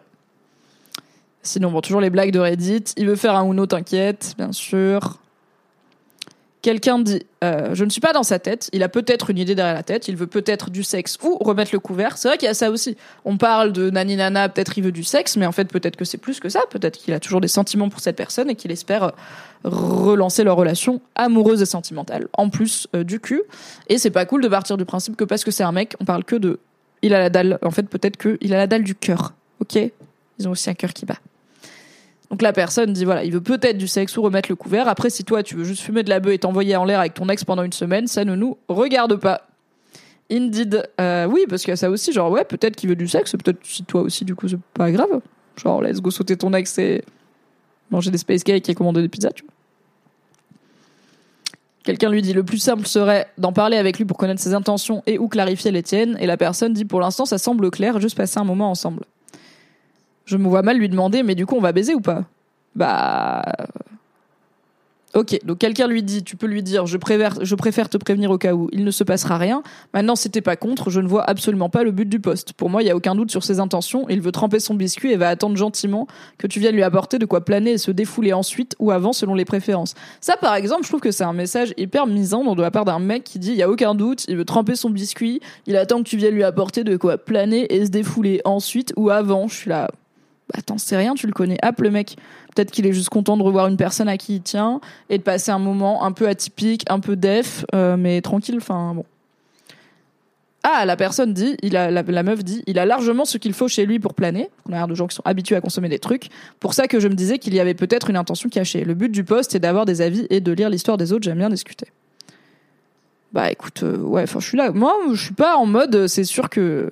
Sinon, bon, toujours les blagues de Reddit. Il veut faire un Uno, t'inquiète, bien sûr. Quelqu'un dit je ne suis pas dans sa tête, il a peut-être une idée derrière la tête, il veut peut-être du sexe ou remettre le couvert. C'est vrai qu'il y a ça aussi. On parle de nani nana, peut-être il veut du sexe, mais en fait peut-être que c'est plus que ça, peut-être qu'il a toujours des sentiments pour cette personne et qu'il espère relancer leur relation amoureuse et sentimentale en plus du cul. Et c'est pas cool de partir du principe que parce que c'est un mec, on parle que de il a la dalle. En fait peut-être que il a la dalle du cœur. OK ? Ils ont aussi un cœur qui bat. Donc la personne dit voilà, il veut peut-être du sexe ou remettre le couvert. Après, si toi tu veux juste fumer de la beuh et t'envoyer en l'air avec ton ex pendant une semaine, ça ne nous regarde pas. Indeed, oui, parce qu'il y a ça aussi, genre ouais, peut-être qu'il veut du sexe, peut-être si toi aussi, du coup c'est pas grave. Genre let's go sauter ton ex et manger des space cakes et commander des pizzas, tu vois. Quelqu'un lui dit le plus simple serait d'en parler avec lui pour connaître ses intentions et ou clarifier les tiennes. Et la personne dit pour l'instant ça semble clair, juste passer un moment ensemble. Je me vois mal lui demander, mais du coup, on va baiser ou pas ? Bah... Ok, donc quelqu'un lui dit, tu peux lui dire, je préfère te prévenir au cas où il ne se passera rien. Maintenant, si t'es pas contre, je ne vois absolument pas le but du poste. Pour moi, il y a aucun doute sur ses intentions. Il veut tremper son biscuit et va attendre gentiment que tu viennes lui apporter de quoi planer et se défouler ensuite ou avant selon les préférences. Ça, par exemple, je trouve que c'est un message hyper misandre de la part d'un mec qui dit, il y a aucun doute, il veut tremper son biscuit, il attend que tu viennes lui apporter de quoi planer et se défouler ensuite ou avant. Je suis là... Bah, t'en sais rien, tu le connais. Hop, le mec. Peut-être qu'il est juste content de revoir une personne à qui il tient et de passer un moment un peu atypique, un peu def, mais tranquille, enfin, bon. Ah, la personne dit, la meuf dit, il a largement ce qu'il faut chez lui pour planer. On a l'air de gens qui sont habitués à consommer des trucs. Pour ça que je me disais qu'il y avait peut-être une intention cachée. Le but du poste est d'avoir des avis et de lire l'histoire des autres. J'aime bien discuter. Bah, écoute, ouais, enfin, je suis là. Moi, je suis pas en mode, c'est sûr que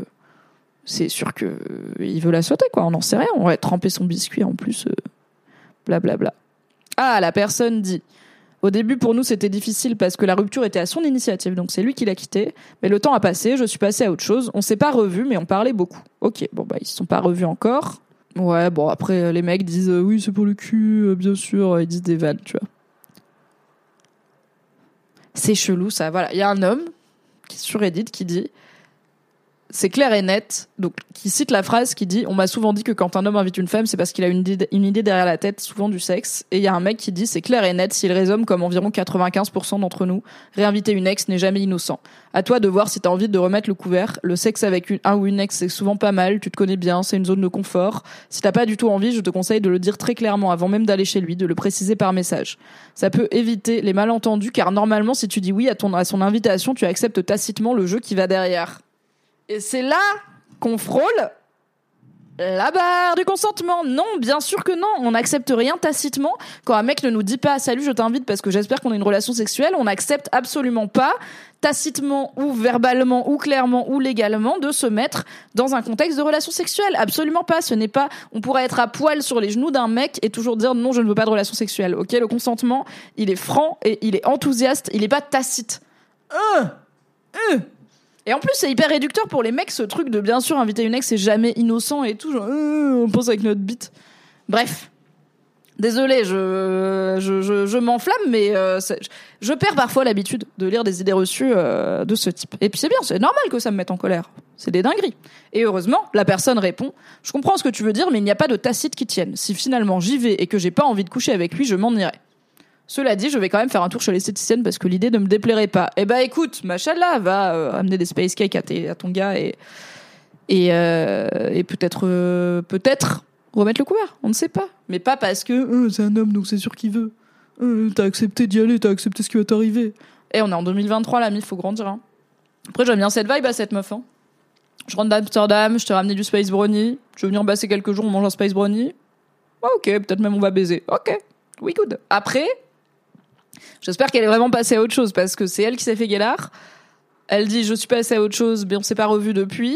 il veut la sauter, quoi. On n'en sait rien. On va tremper son biscuit en plus. Blablabla. Ah, la personne dit au début, pour nous, c'était difficile parce que la rupture était à son initiative. Donc, c'est lui qui l'a quitté. Mais le temps a passé. Je suis passée à autre chose. On s'est pas revus, mais on parlait beaucoup. Ok. Bon, bah, ils se sont pas revus encore. Ouais, bon, après, les mecs disent oui, c'est pour le cul, bien sûr. Ils disent des vannes, tu vois. C'est chelou, ça. Voilà. Il y a un homme qui est sur Reddit qui dit c'est clair et net, donc qui cite la phrase qui dit « On m'a souvent dit que quand un homme invite une femme, c'est parce qu'il a une idée derrière la tête, souvent du sexe. » Et il y a un mec qui dit « C'est clair et net, s'il raisonne comme environ 95% d'entre nous, réinviter une ex n'est jamais innocent. À toi de voir si t'as envie de remettre le couvert. Le sexe avec un ou une ex, c'est souvent pas mal, tu te connais bien, c'est une zone de confort. Si t'as pas du tout envie, je te conseille de le dire très clairement avant même d'aller chez lui, de le préciser par message. Ça peut éviter les malentendus, car normalement, si tu dis oui à son invitation, tu acceptes tacitement le jeu qui va derrière. » Et c'est là qu'on frôle la barre du consentement. Non, bien sûr que non. On n'accepte rien tacitement. Quand un mec ne nous dit pas « Salut, je t'invite parce que j'espère qu'on a une relation sexuelle », on n'accepte absolument pas, tacitement ou verbalement ou clairement ou légalement, de se mettre dans un contexte de relation sexuelle. Absolument pas. Ce n'est pas... On pourrait être à poil sur les genoux d'un mec et toujours dire « Non, je ne veux pas de relation sexuelle ». Ok, le consentement, il est franc et il est enthousiaste. Il n'est pas tacite. Et en plus, c'est hyper réducteur pour les mecs, ce truc de bien sûr inviter une ex, c'est jamais innocent et tout, genre, on pense avec notre bite. Bref. Désolée, je m'enflamme, mais je perds parfois l'habitude de lire des idées reçues de ce type. Et puis c'est bien, c'est normal que ça me mette en colère. C'est des dingueries. Et heureusement, la personne répond « Je comprends ce que tu veux dire, mais il n'y a pas de tacite qui tienne. Si finalement j'y vais et que j'ai pas envie de coucher avec lui, je m'en irai. » Cela dit, je vais quand même faire un tour chez l'esthéticienne parce que l'idée ne me déplairait pas. Eh ben, écoute, machallah, va amener des space cakes à ton gars et peut-être remettre le couvert. On ne sait pas. Mais pas parce que c'est un homme, donc c'est sûr qu'il veut. T'as accepté d'y aller, t'as accepté ce qui va t'arriver. Et on est en 2023, l'ami, faut grandir. Hein. Après, j'aime bien cette vibe à cette meuf. Hein. Je rentre d'Amsterdam, je t'ai ramené du space brownie. Je veux venir passer quelques jours, on mange un space brownie. Ah, ok, peut-être même on va baiser. Ok, we good. Après... J'espère qu'elle est vraiment passée à autre chose parce que c'est elle qui s'est fait guélard. Elle dit je suis passée à autre chose, mais on s'est pas revus depuis.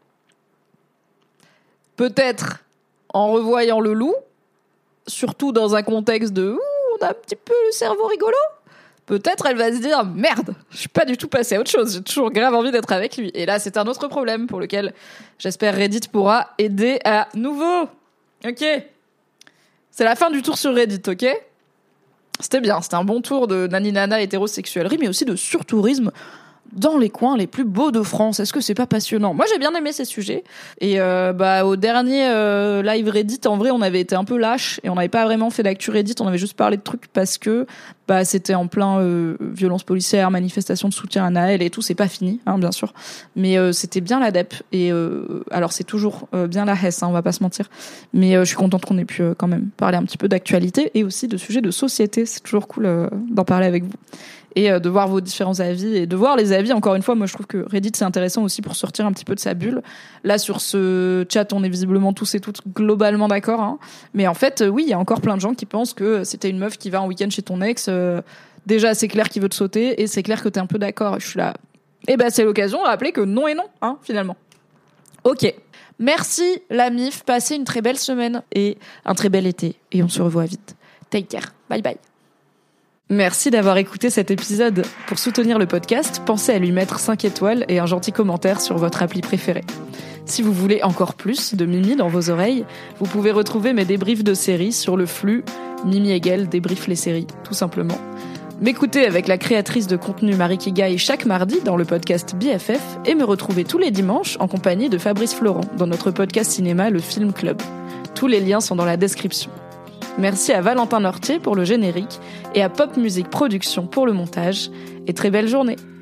Peut-être en revoyant le loup, surtout dans un contexte de on a un petit peu le cerveau rigolo. Peut-être elle va se dire merde, je suis pas du tout passée à autre chose. J'ai toujours grave envie d'être avec lui. Et là c'est un autre problème pour lequel j'espère Reddit pourra aider à nouveau. Ok, c'est la fin du tour sur Reddit, ok. C'était bien, c'était un bon tour de nani-nana hétérosexuellerie, mais aussi de surtourisme dans les coins les plus beaux de France. Est-ce que c'est pas passionnant? Moi, j'ai bien aimé ces sujets. Et au dernier live Reddit, en vrai, on avait été un peu lâche et on n'avait pas vraiment fait d'actu Reddit. On avait juste parlé de trucs parce que c'était en plein violence policière, manifestation de soutien à Naël et tout. C'est pas fini, hein, bien sûr. Mais c'était bien la DEP. Et alors, c'est toujours bien la Hesse, hein, on va pas se mentir. Mais je suis contente qu'on ait pu quand même parler un petit peu d'actualité et aussi de sujets de société. C'est toujours cool d'en parler avec vous. Et de voir vos différents avis et de voir les avis. Encore une fois, moi je trouve que Reddit c'est intéressant aussi pour sortir un petit peu de sa bulle. Là sur ce chat, on est visiblement tous et toutes globalement d'accord, hein. Mais en fait, oui, il y a encore plein de gens qui pensent que c'était une meuf qui va en week-end chez ton ex. Déjà, c'est clair qu'il veut te sauter et c'est clair que t'es un peu d'accord. Je suis là. Et c'est l'occasion de rappeler que non et non, hein, finalement. Ok. Merci la MIF. Passez une très belle semaine et un très bel été. Et on se revoit vite. Take care. Bye bye. Merci d'avoir écouté cet épisode. Pour soutenir le podcast, pensez à lui mettre 5 étoiles et un gentil commentaire sur votre appli préférée. Si vous voulez encore plus de Mimi dans vos oreilles, vous pouvez retrouver mes débriefs de séries sur le flux Mimi Hegel débrief les séries, tout simplement. M'écouter avec la créatrice de contenu Marie Kigai chaque mardi dans le podcast BFF et me retrouver tous les dimanches en compagnie de Fabrice Florent dans notre podcast cinéma Le Film Club. Tous les liens sont dans la description. Merci à Valentin Nortier pour le générique et à Pop Music Production pour le montage. Et très belle journée.